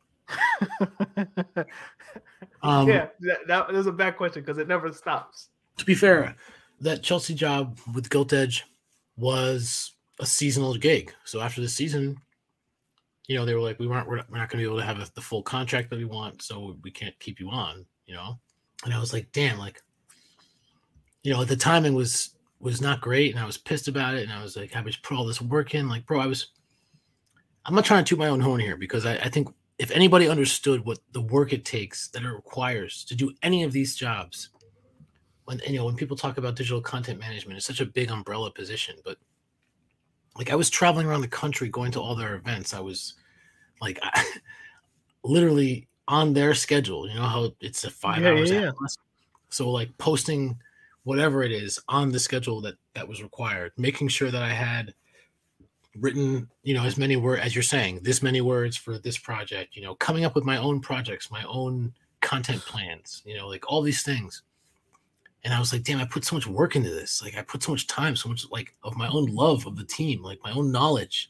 um, yeah, that, that was a bad question because it never stops. To be fair, that Chelsea job with Gilt Edge was a seasonal gig. So after the season, you know, they were like, we weren't, we're not, we're not going to be able to have a, the full contract that we want, so we can't keep you on, you know? And I was like, damn, like, you know, the timing was, was not great, and I was pissed about it, and I was like, I just put all this work in, like, bro, I was, I'm not trying to toot my own horn here, because I, I think if anybody understood what the work it takes that it requires to do any of these jobs, when, you know, when people talk about digital content management, it's such a big umbrella position, but like I was traveling around the country going to all their events. I was like I, literally on their schedule. You know how it's a five yeah, hours. Yeah, yeah. So like posting whatever it is on the schedule that, that was required, making sure that I had written, you know, as many words as you're saying, this many words for this project, you know, coming up with my own projects, my own content plans, you know, like all these things. And I was like, damn, I put so much work into this. Like I put so much time, so much like of my own love of the team, like my own knowledge.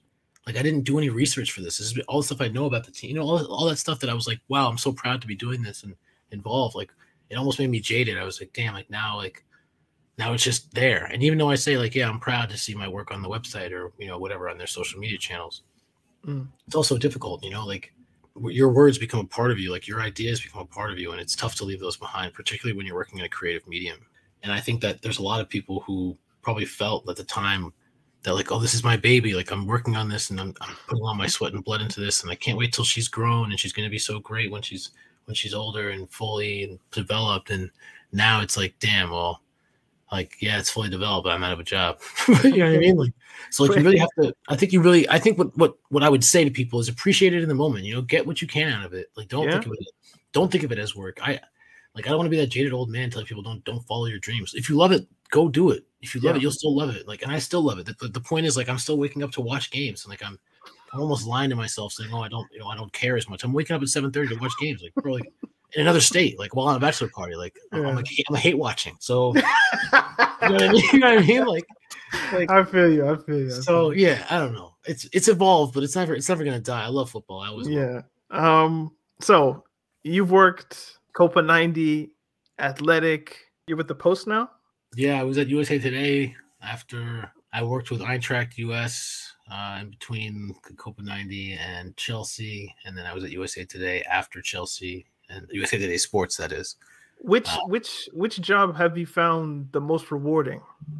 like I didn't do any research for this. This is all the stuff I know about the team. You know, all, all that stuff that I was like, wow, I'm so proud to be doing this and involved. Like it almost made me jaded. I was like, damn, like now, like now it's just there. And even though I say like, yeah, I'm proud to see my work on the website or, you know, whatever on their social media channels, mm. it's also difficult, you know, like your words become a part of you, like your ideas become a part of you. And it's tough to leave those behind, particularly when you're working in a creative medium. And I think that there's a lot of people who probably felt at the time that like, oh, this is my baby. Like I'm working on this and I'm, I'm putting all my sweat and blood into this. And I can't wait till she's grown and she's going to be so great when she's, when she's older and fully and developed. And now it's like, damn, well, like, yeah, it's fully developed, but I'm out of a job. You know what I mean? Like, so like you really have to, I think you really, I think what, what, what I would say to people is appreciate it in the moment, you know, get what you can out of it. Like, don't yeah. think of it, don't think of it as work. I like, I don't want to be that jaded old man telling people don't, don't follow your dreams. If you love it, go do it. If you love yeah. it, you'll still love it. Like, and I still love it. The, the point is like, I'm still waking up to watch games. And like, I'm, I'm almost lying to myself saying, oh, I don't, you know, I don't care as much. I'm waking up at seven thirty to watch games. Like, bro, like in another state, like while on a bachelor party, like yeah. I'm like, I'm a hate watching. So, you know what I mean? You know what I mean? Like, like I feel you. I feel you. I feel so you. yeah, I don't know. It's, it's evolved, but it's never, it's never going to die. I love football. I always yeah. Love um, so you've worked Copa ninety, Athletic. You're with the Post now? Yeah, I was at U S A Today after I worked with Eintracht U S uh, in between Copa ninety and Chelsea, and then I was at U S A Today after Chelsea and U S A Today Sports. That is. Which uh, which which job have you found the most rewarding?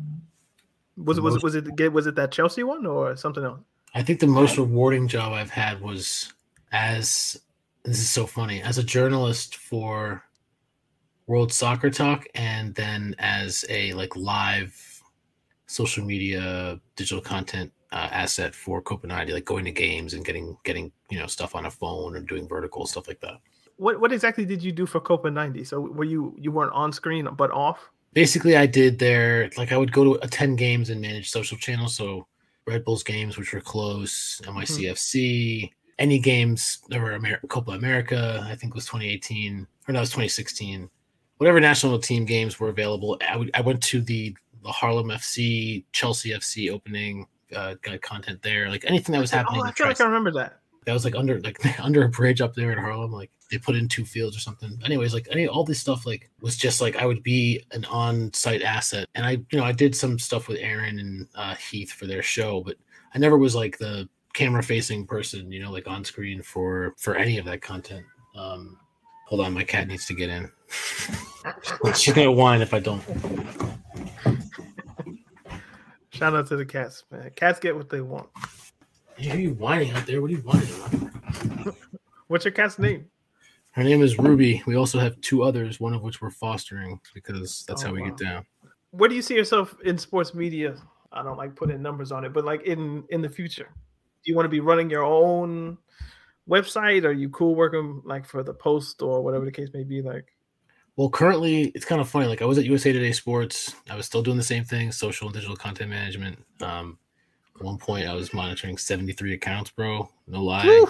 Was it was it was it was it that Chelsea one or something else? I think the most rewarding job I've had was as this is so funny as a journalist for World Soccer Talk, and then as a like live social media digital content uh, asset for Copa ninety, like going to games and getting getting you know stuff on a phone or doing vertical stuff like that. What what exactly did you do for Copa ninety? So were you you weren't on screen but off? Basically, I did their like I would go to attend games and manage social channels. So Red Bulls games, which were close, N Y C F C, mm-hmm. any games that were Amer- Copa America, I think was twenty eighteen or no, it was twenty sixteen. Whatever national team games were available, I, would, I went to the, the Harlem F C, Chelsea F C opening, uh, got content there, like anything that was happening. Oh, I feel like I remember that. That was like under like under a bridge up there in Harlem, like they put in two fields or something. Anyways, like any all this stuff like was just like I would be an on-site asset, and I you know I did some stuff with Aaron and uh, Heath for their show, but I never was like the camera-facing person, you know, like on screen for for any of that content. Um, hold on, my cat needs to get in. She's gonna whine if I don't. Shout out to the cats, man. Cats get what they want. I hear you whining out there. What are you whining about? What's your cat's name? Her name is Ruby. We also have two others, one of which we're fostering because that's oh, how we wow. get down. Where do you see yourself in sports media? I don't like putting numbers on it, but like in in the future, do you want to be running your own website? Are you cool working like for the Post or whatever the case may be? Like, well, currently it's kind of funny. Like I was at U S A Today Sports. I was still doing the same thing, social and digital content management. Um, at one point I was monitoring seventy-three accounts, bro. No lie. Woo!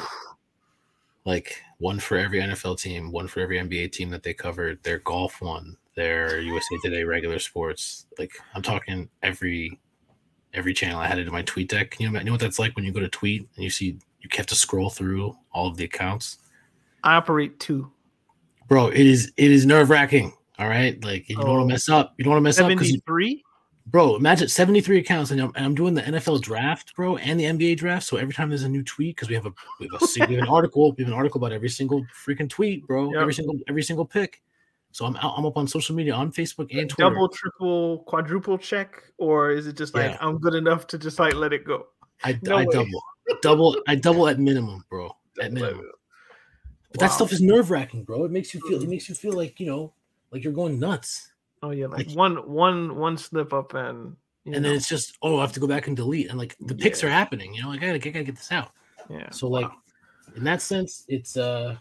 Like one for every N F L team, one for every N B A team that they covered, their golf one, their U S A Today regular sports. Like I'm talking every every channel. I had it in my tweet deck. You know, you know what that's like when you go to tweet and you see you have to scroll through all of the accounts. I operate two. Bro, it is it is nerve wracking. All right, like you oh. don't want to mess up. You don't want to mess up because seventy-three. Bro, imagine seventy-three accounts, and I'm, and I'm doing the N F L draft, bro, and the N B A draft. So every time there's a new tweet, because we have a we have, a, we have an article, we have an article about every single freaking tweet, bro. Yep. Every single every single pick. So I'm out, I'm up on social media, on Facebook and Twitter. Double, triple, quadruple check, or is it just like yeah. I'm good enough to just like let it go? I, no I double, double, I double at minimum, bro. At minimum. But wow. that stuff is nerve wracking, bro. It makes you feel. It makes you feel like you know, like you're going nuts. Oh yeah, like, like one, one, one slip up, and and know. then it's just oh, I have to go back and delete, and like the picks yeah. are happening. You know, like I gotta, I gotta get this out. Yeah. So wow. like, in that sense, it's uh,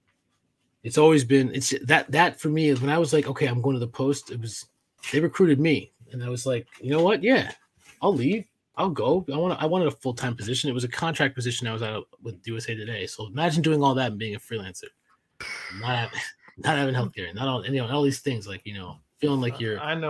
it's always been it's that that for me is when I was like, okay, I'm going to the Post. It was they recruited me, and I was like, you know what? Yeah, I'll leave. I'll go. I want. I wanted a full time position. It was a contract position. I was out with U S A Today. So imagine doing all that and being a freelancer, not having, not having healthcare, not all, you know, all these things. Like you know, feeling like you're. I know.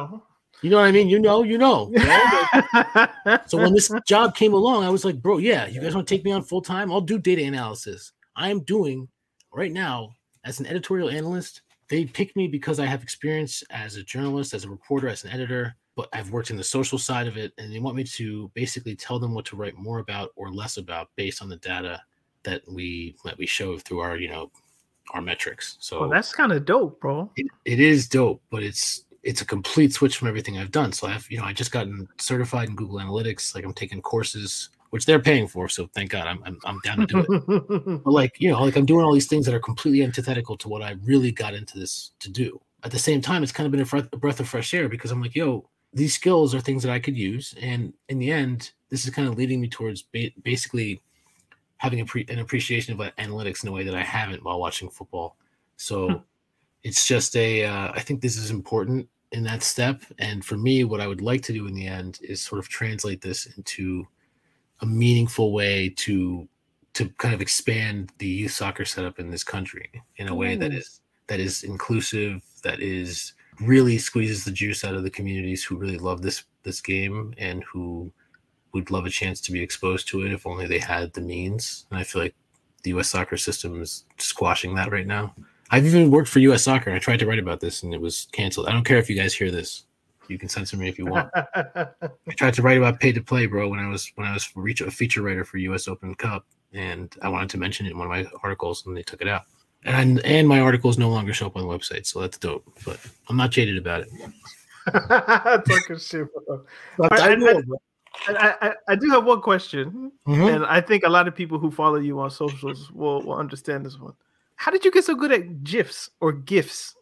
You know what I mean? You know, you know. Right? So when this job came along, I was like, bro, yeah, you guys want to take me on full time? I'll do data analysis. I am doing right now as an editorial analyst. They picked me because I have experience as a journalist, as a reporter, as an editor, but I've worked in the social side of it. And they want me to basically tell them what to write more about or less about based on the data that we that we show through our, you know, our metrics. So well, that's kind of dope, bro. It, it is dope, but it's it's a complete switch from everything I've done. So I've, you know, I just gotten certified in Google Analytics. Like I'm taking courses, which they're paying for. So thank God I'm I'm, I'm down to do it. But like, you know, like I'm doing all these things that are completely antithetical to what I really got into this to do. At the same time, it's kind of been a, fre- a breath of fresh air because I'm like, yo, these skills are things that I could use. And in the end, this is kind of leading me towards ba- basically having a pre- an appreciation of analytics in a way that I haven't while watching football. So hmm. it's just a, uh, I think this is important in that step. And for me, what I would like to do in the end is sort of translate this into a meaningful way to, to kind of expand the youth soccer setup in this country in a way that is, that is inclusive, that is really squeezes the juice out of the communities who really love this, this game and who would love a chance to be exposed to it if only they had the means. And I feel like the U S soccer system is squashing that right now. I've even worked for U S Soccer. And I tried to write about this and it was canceled. I don't care if you guys hear this. You can censor me if you want. I tried to write about pay to play, bro, when I was when I was a feature writer for U S Open Cup, and I wanted to mention it in one of my articles, and they took it out. And I, and my articles no longer show up on the website, so that's dope. But I'm not jaded about it. Talking shit, bro. I, I, I, I, I do have one question, mm-hmm. and I think a lot of people who follow you on socials will, will understand this one. How did you get so good at GIFs or GIFs?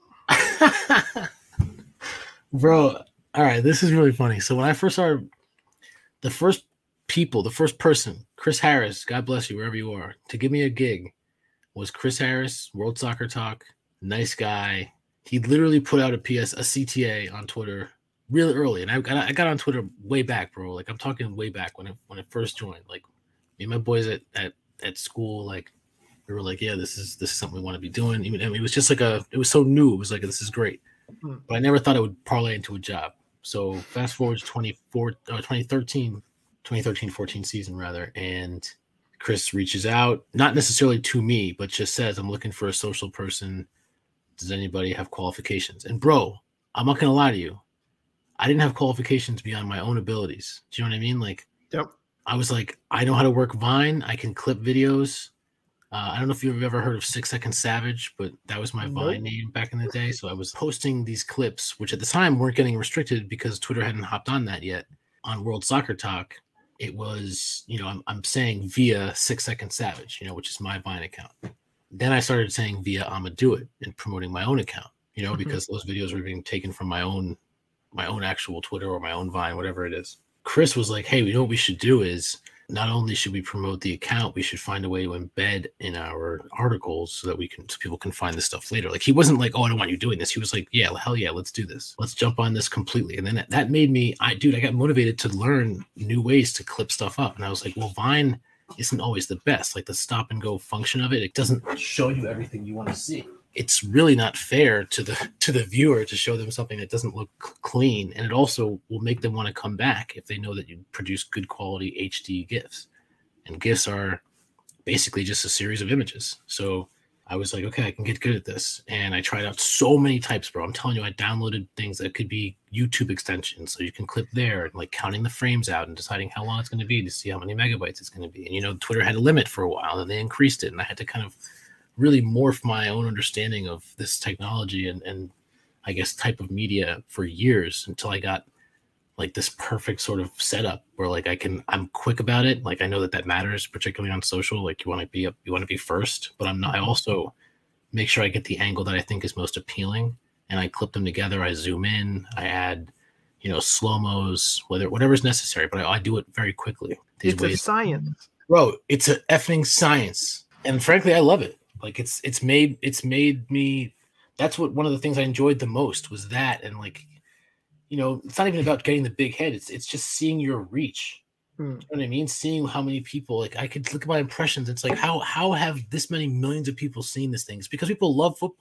Bro, all right, this is really funny. So when I first started, the first people, the first person, Chris Harris, God bless you, wherever you are, to give me a gig was Chris Harris, World Soccer Talk, nice guy. He literally put out a P S, a C T A on Twitter really early. And I got, I got on Twitter way back, bro. Like I'm talking way back when I, when I first joined. Like me and my boys at, at, at school, like we were like, yeah, this is, this is something we want to be doing. Even, I mean, it was just like a, it was so new. It was like, this is great. Hmm. But I never thought it would parlay into a job. So fast forward to twenty-four, uh, twenty thirteen, twenty thirteen fourteen season rather. And Chris reaches out, not necessarily to me, but just says, I'm looking for a social person. Does anybody have qualifications? And bro, I'm not going to lie to you. I didn't have qualifications beyond my own abilities. Do you know what I mean? Like, yep. I was like, I know how to work Vine. I can clip videos. Uh, I don't know if you've ever heard of Six Second Savage, but that was my nope. Vine name back in the day. So I was posting these clips, which at the time weren't getting restricted because Twitter hadn't hopped on that yet. On World Soccer Talk, it was, you know, I'm, I'm saying via Six Second Savage, you know, which is my Vine account. Then I started saying via I'ma Do It and promoting my own account, you know, because those videos were being taken from my own, my own actual Twitter or my own Vine, whatever it is. Chris was like, hey, we know what we should do is not only should we promote the account, we should find a way to embed in our articles so that we can, so people can find this stuff later. Like he wasn't like, oh, I don't want you doing this. He was like, yeah, hell yeah, let's do this. Let's jump on this completely. And then that, that made me, I dude, I got motivated to learn new ways to clip stuff up. And I was like, well, Vine isn't always the best. Like the stop and go function of it, it doesn't show you everything you want to see. It's really not fair to the to the viewer to show them something that doesn't look clean, and it also will make them want to come back if they know that you produce good quality H D GIFs. And GIFs are basically just a series of images. So I was like, okay, I can get good at this. And I tried out so many types, bro. I'm telling you, I downloaded things that could be YouTube extensions, so you can clip there and like counting the frames out and deciding how long it's going to be to see how many megabytes it's going to be. And you know, Twitter had a limit for a while, and they increased it, and I had to kind of really morph my own understanding of this technology and, and I guess type of media for years until I got like this perfect sort of setup where like I can, I'm quick about it. Like I know that that matters, particularly on social. Like you want to be up, you want to be first, but I'm not, I also make sure I get the angle that I think is most appealing, and I clip them together. I zoom in, I add, you know, slow-mos, whether, whatever's necessary, but I, I do it very quickly. These it's ways. a science. Bro, it's a effing science. And frankly, I love it. Like it's it's made it's made me. That's what one of the things I enjoyed the most was that, and like, you know, it's not even about getting the big head. It's it's just seeing your reach. Hmm. You know what I mean? Seeing how many people, like I could look at my impressions. It's like how how have this many millions of people seen this thing? It's because people love football,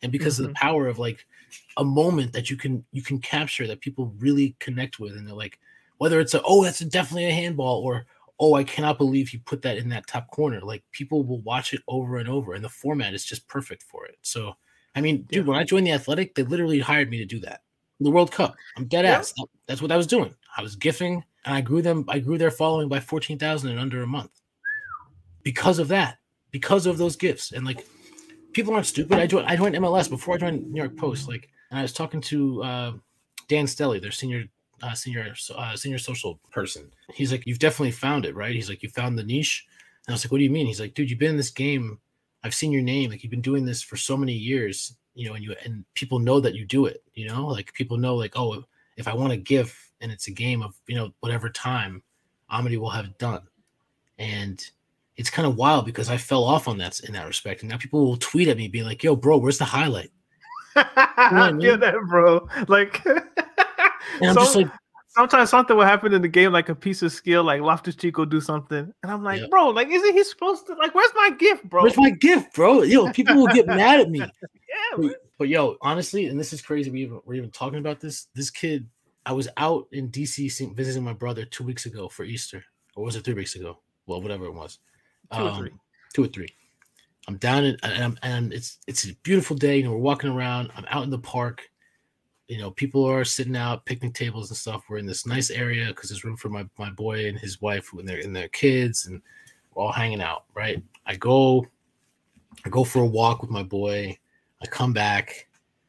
and because mm-hmm. of the power of like a moment that you can you can capture that people really connect with, and they're like, whether it's a oh that's a, definitely a handball, or oh I cannot believe he put that in that top corner. Like people will watch it over and over, and the format is just perfect for it. So I mean, dude, yeah. when I joined the Athletic, they literally hired me to do that. The World Cup, I'm dead yeah. ass. That's what I was doing. I was gifting, and I grew them. I grew their following by fourteen thousand in under a month because of that. Because of those gifts, and like people aren't stupid. I joined. I joined M L S before I joined New York Post. Like, and I was talking to uh, Dan Stelly, their senior, uh, senior, uh, senior social person. He's like, "You've definitely found it, right?" He's like, "You found the niche." And I was like, "What do you mean?" He's like, "Dude, you've been in this game. I've seen your name. Like, you've been doing this for so many years, you know, and you and people know that you do it. You know, like people know, like, oh, if I want a GIF and it's a game of, you know, whatever time, Amity will have it done." And it's kind of wild because I fell off on that in that respect. And now people will tweet at me being like, yo, bro, where's the highlight? You know I feel that, bro. Like, and I'm so, just like, sometimes something will happen in the game, like a piece of skill, like Loftus-Cheek will do something. And I'm like, yeah. bro, like, isn't he supposed to, like, where's my gift, bro? Where's my gift, bro? Yo, people will get mad at me. Yeah. But, but yo, honestly, and this is crazy. We even, we're even talking about this. This kid, I was out in D C visiting my brother two weeks ago for Easter. Or was it three weeks ago? Well, whatever it was. Two or um, three. Two or three. I'm down in, and, I'm, and it's it's a beautiful day. You know, we're walking around. I'm out in the park. You know, people are sitting out, picnic tables and stuff. We're in this nice area because there's room for my, my boy and his wife and their and their kids, and we're all hanging out. Right. I go, I go for a walk with my boy. I come back,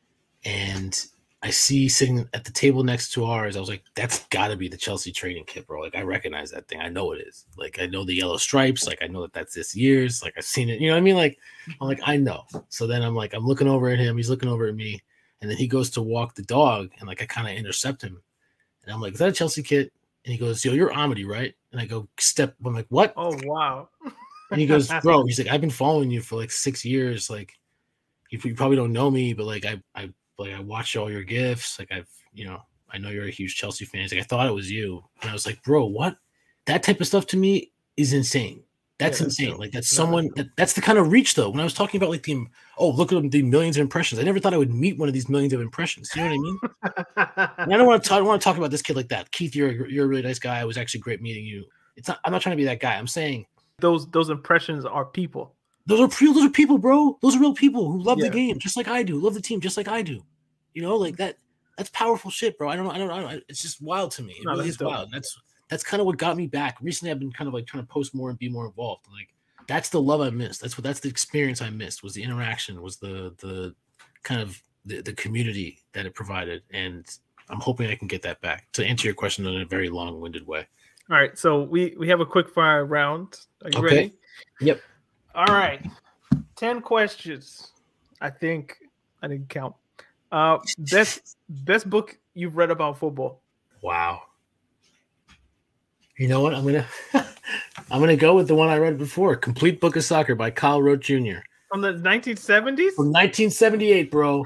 and I see sitting at the table next to ours. I was like, that's got to be the Chelsea training kit, bro. Like, I recognize that thing. I know it is. Like, I know the yellow stripes. Like, I know that that's this year's. Like, I've seen it. You know what I mean? Like, I'm like, I know. So then I'm like, I'm looking over at him. He's looking over at me. And then he goes to walk the dog. And, like, I kind of intercept him. And I'm like, is that a Chelsea kit? And he goes, yo, you're Amity, right? And I go, step. I'm like, what? Oh, wow. And he goes, bro, he's like, I've been following you for, like, six years. Like, you, you probably don't know me, but, like, I, I, like I watched all your gifts. Like I've, you know, I know you're a huge Chelsea fan. He's like, I thought it was you. And I was like, bro, what? That type of stuff to me is insane. That's yeah, insane. That's like that's no, someone that, that's the kind of reach though. When I was talking about like the, oh, look at the millions of impressions. I never thought I would meet one of these millions of impressions. You know what I mean? And I don't want to talk, I don't want to talk about this kid like that. Keith, you're a, you're a really nice guy. It was actually great meeting you. It's not, I'm not trying to be that guy. I'm saying those, those impressions are people. Those are real, those are people, bro. Those are real people who love yeah. the game just like I do, love the team just like I do. You know, like that. That's powerful shit, bro. I don't know. I don't know. I don't know. It's just wild to me. It no, really is wild. And that's that's kind of what got me back. Recently, I've been kind of like trying to post more and be more involved. Like that's the love I missed. That's what that's the experience I missed. Was the interaction. Was the the kind of the, the community that it provided. And I'm hoping I can get that back. To answer your question in a very long-winded way. All right. So we we have a quick fire round. Are you okay. ready? Yep. All right. Ten questions. I think I didn't count. Uh, best best book you've read about football. Wow. You know what? I'm gonna I'm gonna go with the one I read before, Complete Book of Soccer by Kyle Rote Junior From the nineteen seventies? From nineteen seventy-eight, bro.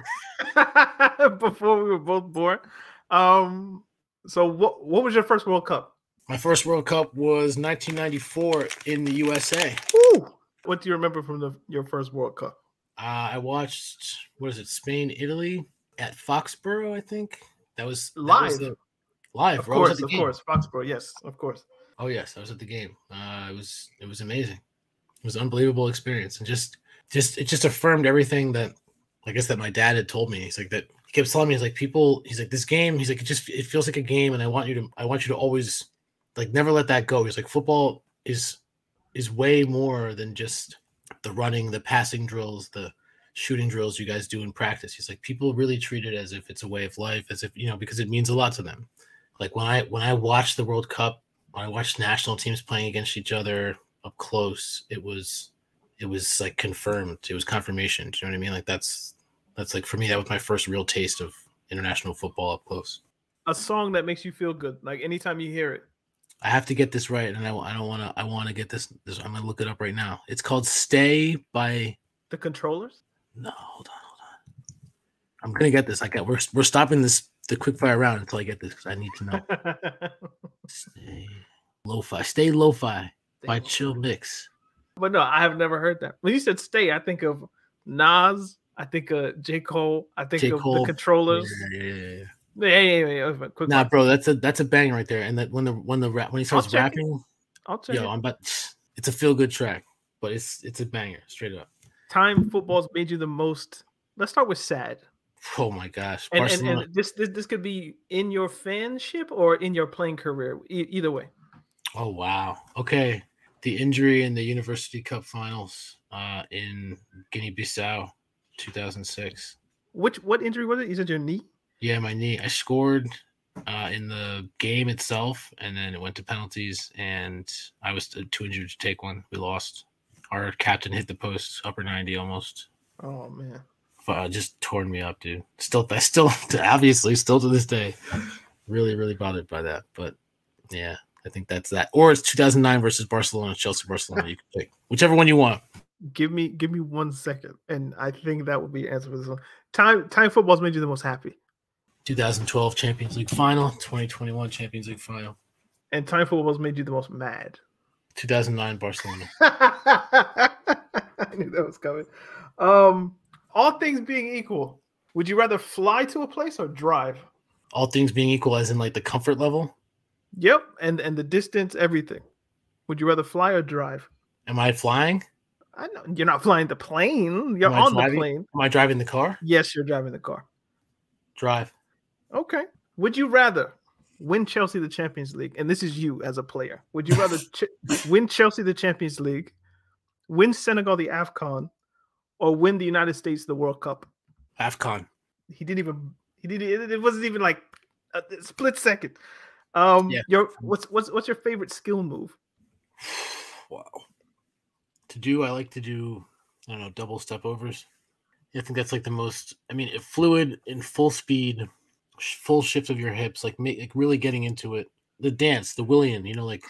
Before we were both born. Um. So what what was your first World Cup? My first World Cup was nineteen ninety-four in the U S A. Ooh. What do you remember from the your first World Cup? Uh, I watched what is it, Spain, Italy at Foxborough, I think. That was that live. Was the, live, of bro. course, of game. course, Foxborough. Yes, of course. Oh yes, I was at the game. Uh, it was it was amazing. It was an unbelievable experience, and just just it just affirmed everything that I guess that my dad had told me. He's like that. He kept telling me, he's like people. He's like this game. He's like it just it feels like a game, and I want you to I want you to always like never let that go. He's like football is is way more than just the running, the passing drills, the shooting drills you guys do in practice. He's like, people really treat it as if it's a way of life, as if, you know, because it means a lot to them. Like when I, when I watched the World Cup, when I watched national teams playing against each other up close, it was, it was like confirmed. It was confirmation. Do you know what I mean? Like that's, that's like, for me, that was my first real taste of international football up close. A song that makes you feel good. Like anytime you hear it. I have to get this right, and I, I don't want to. I want to get this, this. I'm gonna look it up right now. It's called "Stay" by The Controllers. No, hold on, hold on. I'm gonna get this. I got. We're we're stopping this the quick fire round until I get this because I need to know. Stay lo-fi. Stay lo-fi Stay by lo-fi. Chill Mix. But no, I have never heard that. When you said "Stay," I think of Nas. I think uh J. Cole. I think J. of Cole. the Controllers. Yeah, yeah, yeah, yeah. Yeah, yeah, yeah. yeah. Quick Nah, one. bro, that's a that's a bang right there. And that when the when the rap when he starts check it. rapping, I'll check yo, it. I'm about. It's a feel good track, but it's it's a banger, straight up. Time football's made you the most. Let's start with sad. Oh my gosh, And, and, Barcelona. and this, this this could be in your fanship or in your playing career. E- either way. Oh wow. Okay, the injury in the University Cup Finals uh, in Guinea-Bissau, two thousand six. Which what injury was it? You said your knee? Yeah, my knee. I scored uh, in the game itself, and then it went to penalties, and I was too injured to take one. We lost. Our captain hit the post, upper ninety almost. Oh man. Uh, just torn me up, dude. Still, I still, obviously, still to this day, really, really bothered by that. But yeah, I think that's that. Or it's two thousand nine versus Barcelona, Chelsea, Barcelona. You can pick whichever one you want. Give me, give me one second, and I think that would be the answer for this one. Time, time football's made you the most happy, twenty twelve Champions League final, twenty twenty-one Champions League final, and time football's made you the most mad. two thousand nine Barcelona. I knew that was coming. Um, all things being equal, would you rather fly to a place or drive? All things being equal, as in like the comfort level. Yep, and and the distance, everything. Would you rather fly or drive? Am I flying? I know you're not flying the plane. You're Am I on driving? the plane. Am I driving the car? Yes, you're driving the car. Drive. Okay. Would you rather win Chelsea the Champions League? And this is you as a player. Would you rather ch- win Chelsea the Champions League, win Senegal the AFCON, or win the United States the World Cup? AFCON. He didn't even. He didn't. It wasn't even like a split second. Um, Yeah. Your what's what's what's your favorite skill move? Wow. To do, I like to do, I don't know, double step overs. I think that's like the most, I mean, if fluid in full speed, sh- full shift of your hips, like, make, like really getting into it. The dance, the William, you know, like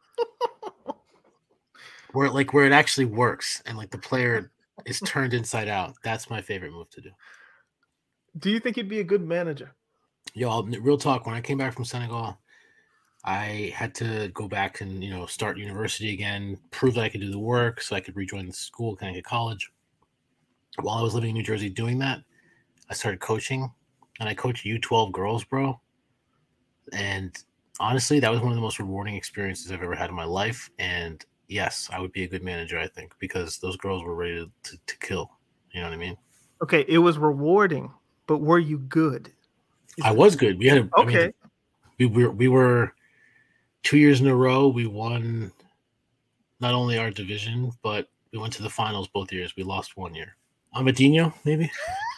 where like where it actually works and like the player is turned inside out. That's my favorite move to do. Do you think he'd be a good manager? Yo, I'll, real talk. When I came back from Senegal, I had to go back and, you know, start university again, prove that I could do the work so I could rejoin the school, kind of get college. While I was living in New Jersey doing that, I started coaching, and I coached U twelve girls, bro. And honestly, that was one of the most rewarding experiences I've ever had in my life. And yes, I would be a good manager, I think, because those girls were ready to, to, to kill. You know what I mean? Okay, it was rewarding, but were you good? I was good. We had a, Okay. I mean, we were we were two years in a row. We won not only our division, but we went to the finals both years. We lost one year. Amadinho, maybe.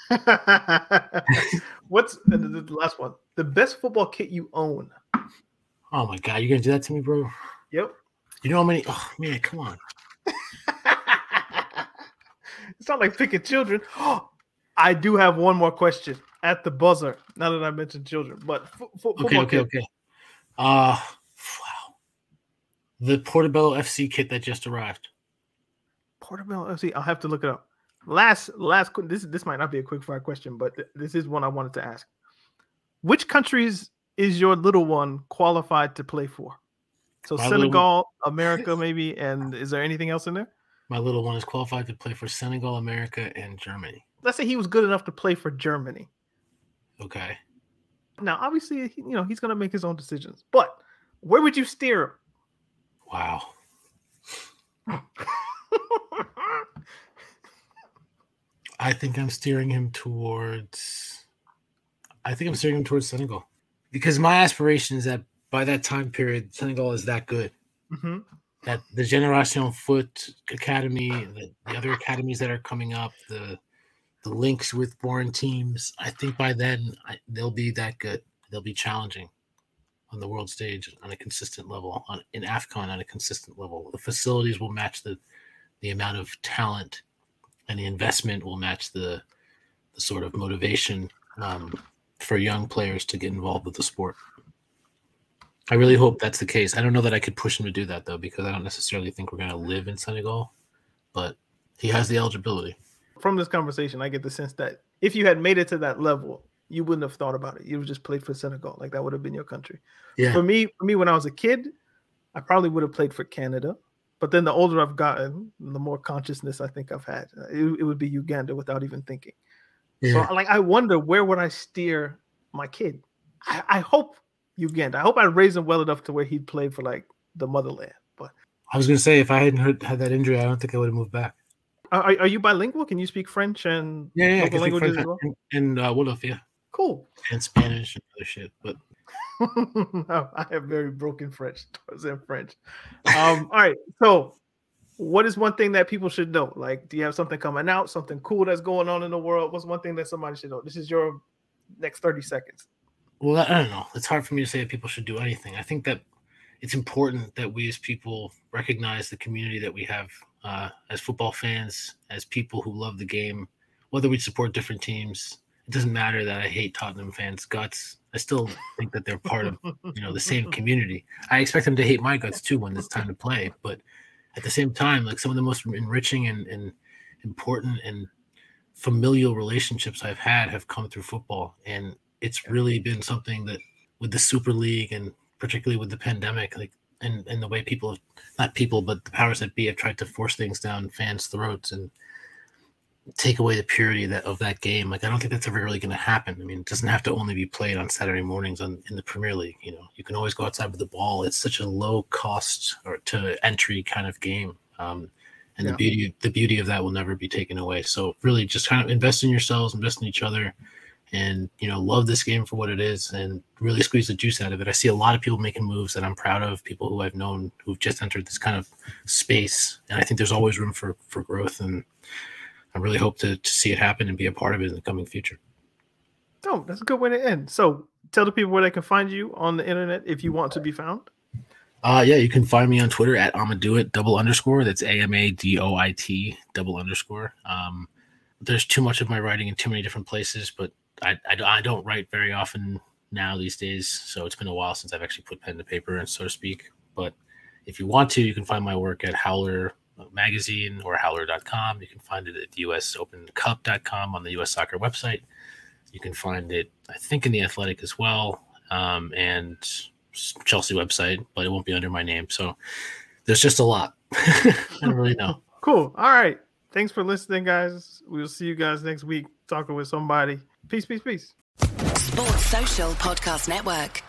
What's the, the, the last one? The best football kit you own? Oh my god, you're gonna do that to me, bro? Yep. You know how many? Oh man, come on. It's not like picking children. I do have one more question at the buzzer. Now that I mentioned children, but f- f- Okay, football okay, kit. okay. Uh wow. The Portobello F C kit that just arrived. Portobello F C. I'll have to look it up. Last, last. qu- This this might not be a quick fire question, but th- this is one I wanted to ask. Which countries is your little one qualified to play for? So My little Senegal, America, maybe, and is there anything else in there? My little one is qualified to play for Senegal, America, and Germany. Let's say he was good enough to play for Germany. Okay. Now, obviously, he- you know he's going to make his own decisions, but where would you steer him? Wow. I think I'm steering him towards. I think I'm steering him towards Senegal, because my aspiration is that by that time period, Senegal is that good. Mhm. That the Generation Foot Academy, the, the other academies that are coming up, the the links with foreign teams. I think by then I, they'll be that good. They'll be challenging on the world stage on a consistent level, on in AFCON on a consistent level. The facilities will match the the amount of talent, and the investment will match the the sort of motivation um, for young players to get involved with the sport. I really hope that's the case. I don't know that I could push him to do that, though, because I don't necessarily think we're going to live in Senegal, but he has the eligibility. From this conversation, I get the sense that if you had made it to that level, you wouldn't have thought about it. You would just played for Senegal, like that would have been your country. Yeah. For me, for me, when I was a kid, I probably would have played for Canada. But then the older I've gotten, the more consciousness I think I've had. It, it would be Uganda without even thinking. Yeah. So, like, I wonder where would I steer my kid? I, I hope Uganda. I hope I raised him well enough to where he'd play for like the motherland. But I was gonna say, if I hadn't heard, had that injury, I don't think I would have moved back. Are, are you bilingual? Can you speak French and yeah, yeah, local languages French as well? And, and uh, Wolof, yeah, cool. And Spanish and other shit, but I have very broken French towards in French. Um, all right, so what is one thing that people should know? Like, do you have something coming out, something cool that's going on in the world? What's one thing that somebody should know? This is your next thirty seconds. Well, I don't know. It's hard for me to say that people should do anything. I think that it's important that we as people recognize the community that we have uh, as football fans, as people who love the game, whether we support different teams. It doesn't matter that I hate Tottenham fans' guts. I still think that they're part of, you know, the same community. I expect them to hate my guts too when it's time to play. But at the same time, like, some of the most enriching and, and important and familial relationships I've had have come through football. And it's really been something that with the Super League and particularly with the pandemic, like, and, and the way people have, not people, but the powers that be have tried to force things down fans' throats and take away the purity of that, of that game. Like, I don't think that's ever really going to happen. I mean, it doesn't have to only be played on Saturday mornings on in the Premier League. You know, you can always go outside with the ball. It's such a low cost or to entry kind of game. Um, and yeah. the beauty, the beauty of that will never be taken away. So really just kind of invest in yourselves, invest in each other, and, you know, love this game for what it is and really squeeze the juice out of it. I see a lot of people making moves that I'm proud of, people who I've known who've just entered this kind of space. And I think there's always room for, for growth. And I really hope to, to see it happen and be a part of it in the coming future. Oh, that's a good way to end. So tell the people where they can find you on the internet if you want to be found. Uh, yeah, you can find me on Twitter at Amadoit double underscore. That's A M A D O I T double underscore. Um, there's too much of my writing in too many different places, but I, I, I don't write very often now these days. So it's been a while since I've actually put pen to paper, and so to speak. But if you want to, you can find my work at Howler Magazine or howler dot com. You can find it at U S Open Cup dot com on the U S Soccer website. You can find it, I think, in the Athletic as well, um, and Chelsea website, but it won't be under my name. So there's just a lot. I don't really know. Cool. All right. Thanks for listening, guys. We'll see you guys next week talking with somebody. Peace, peace, peace. Sports Social Podcast Network.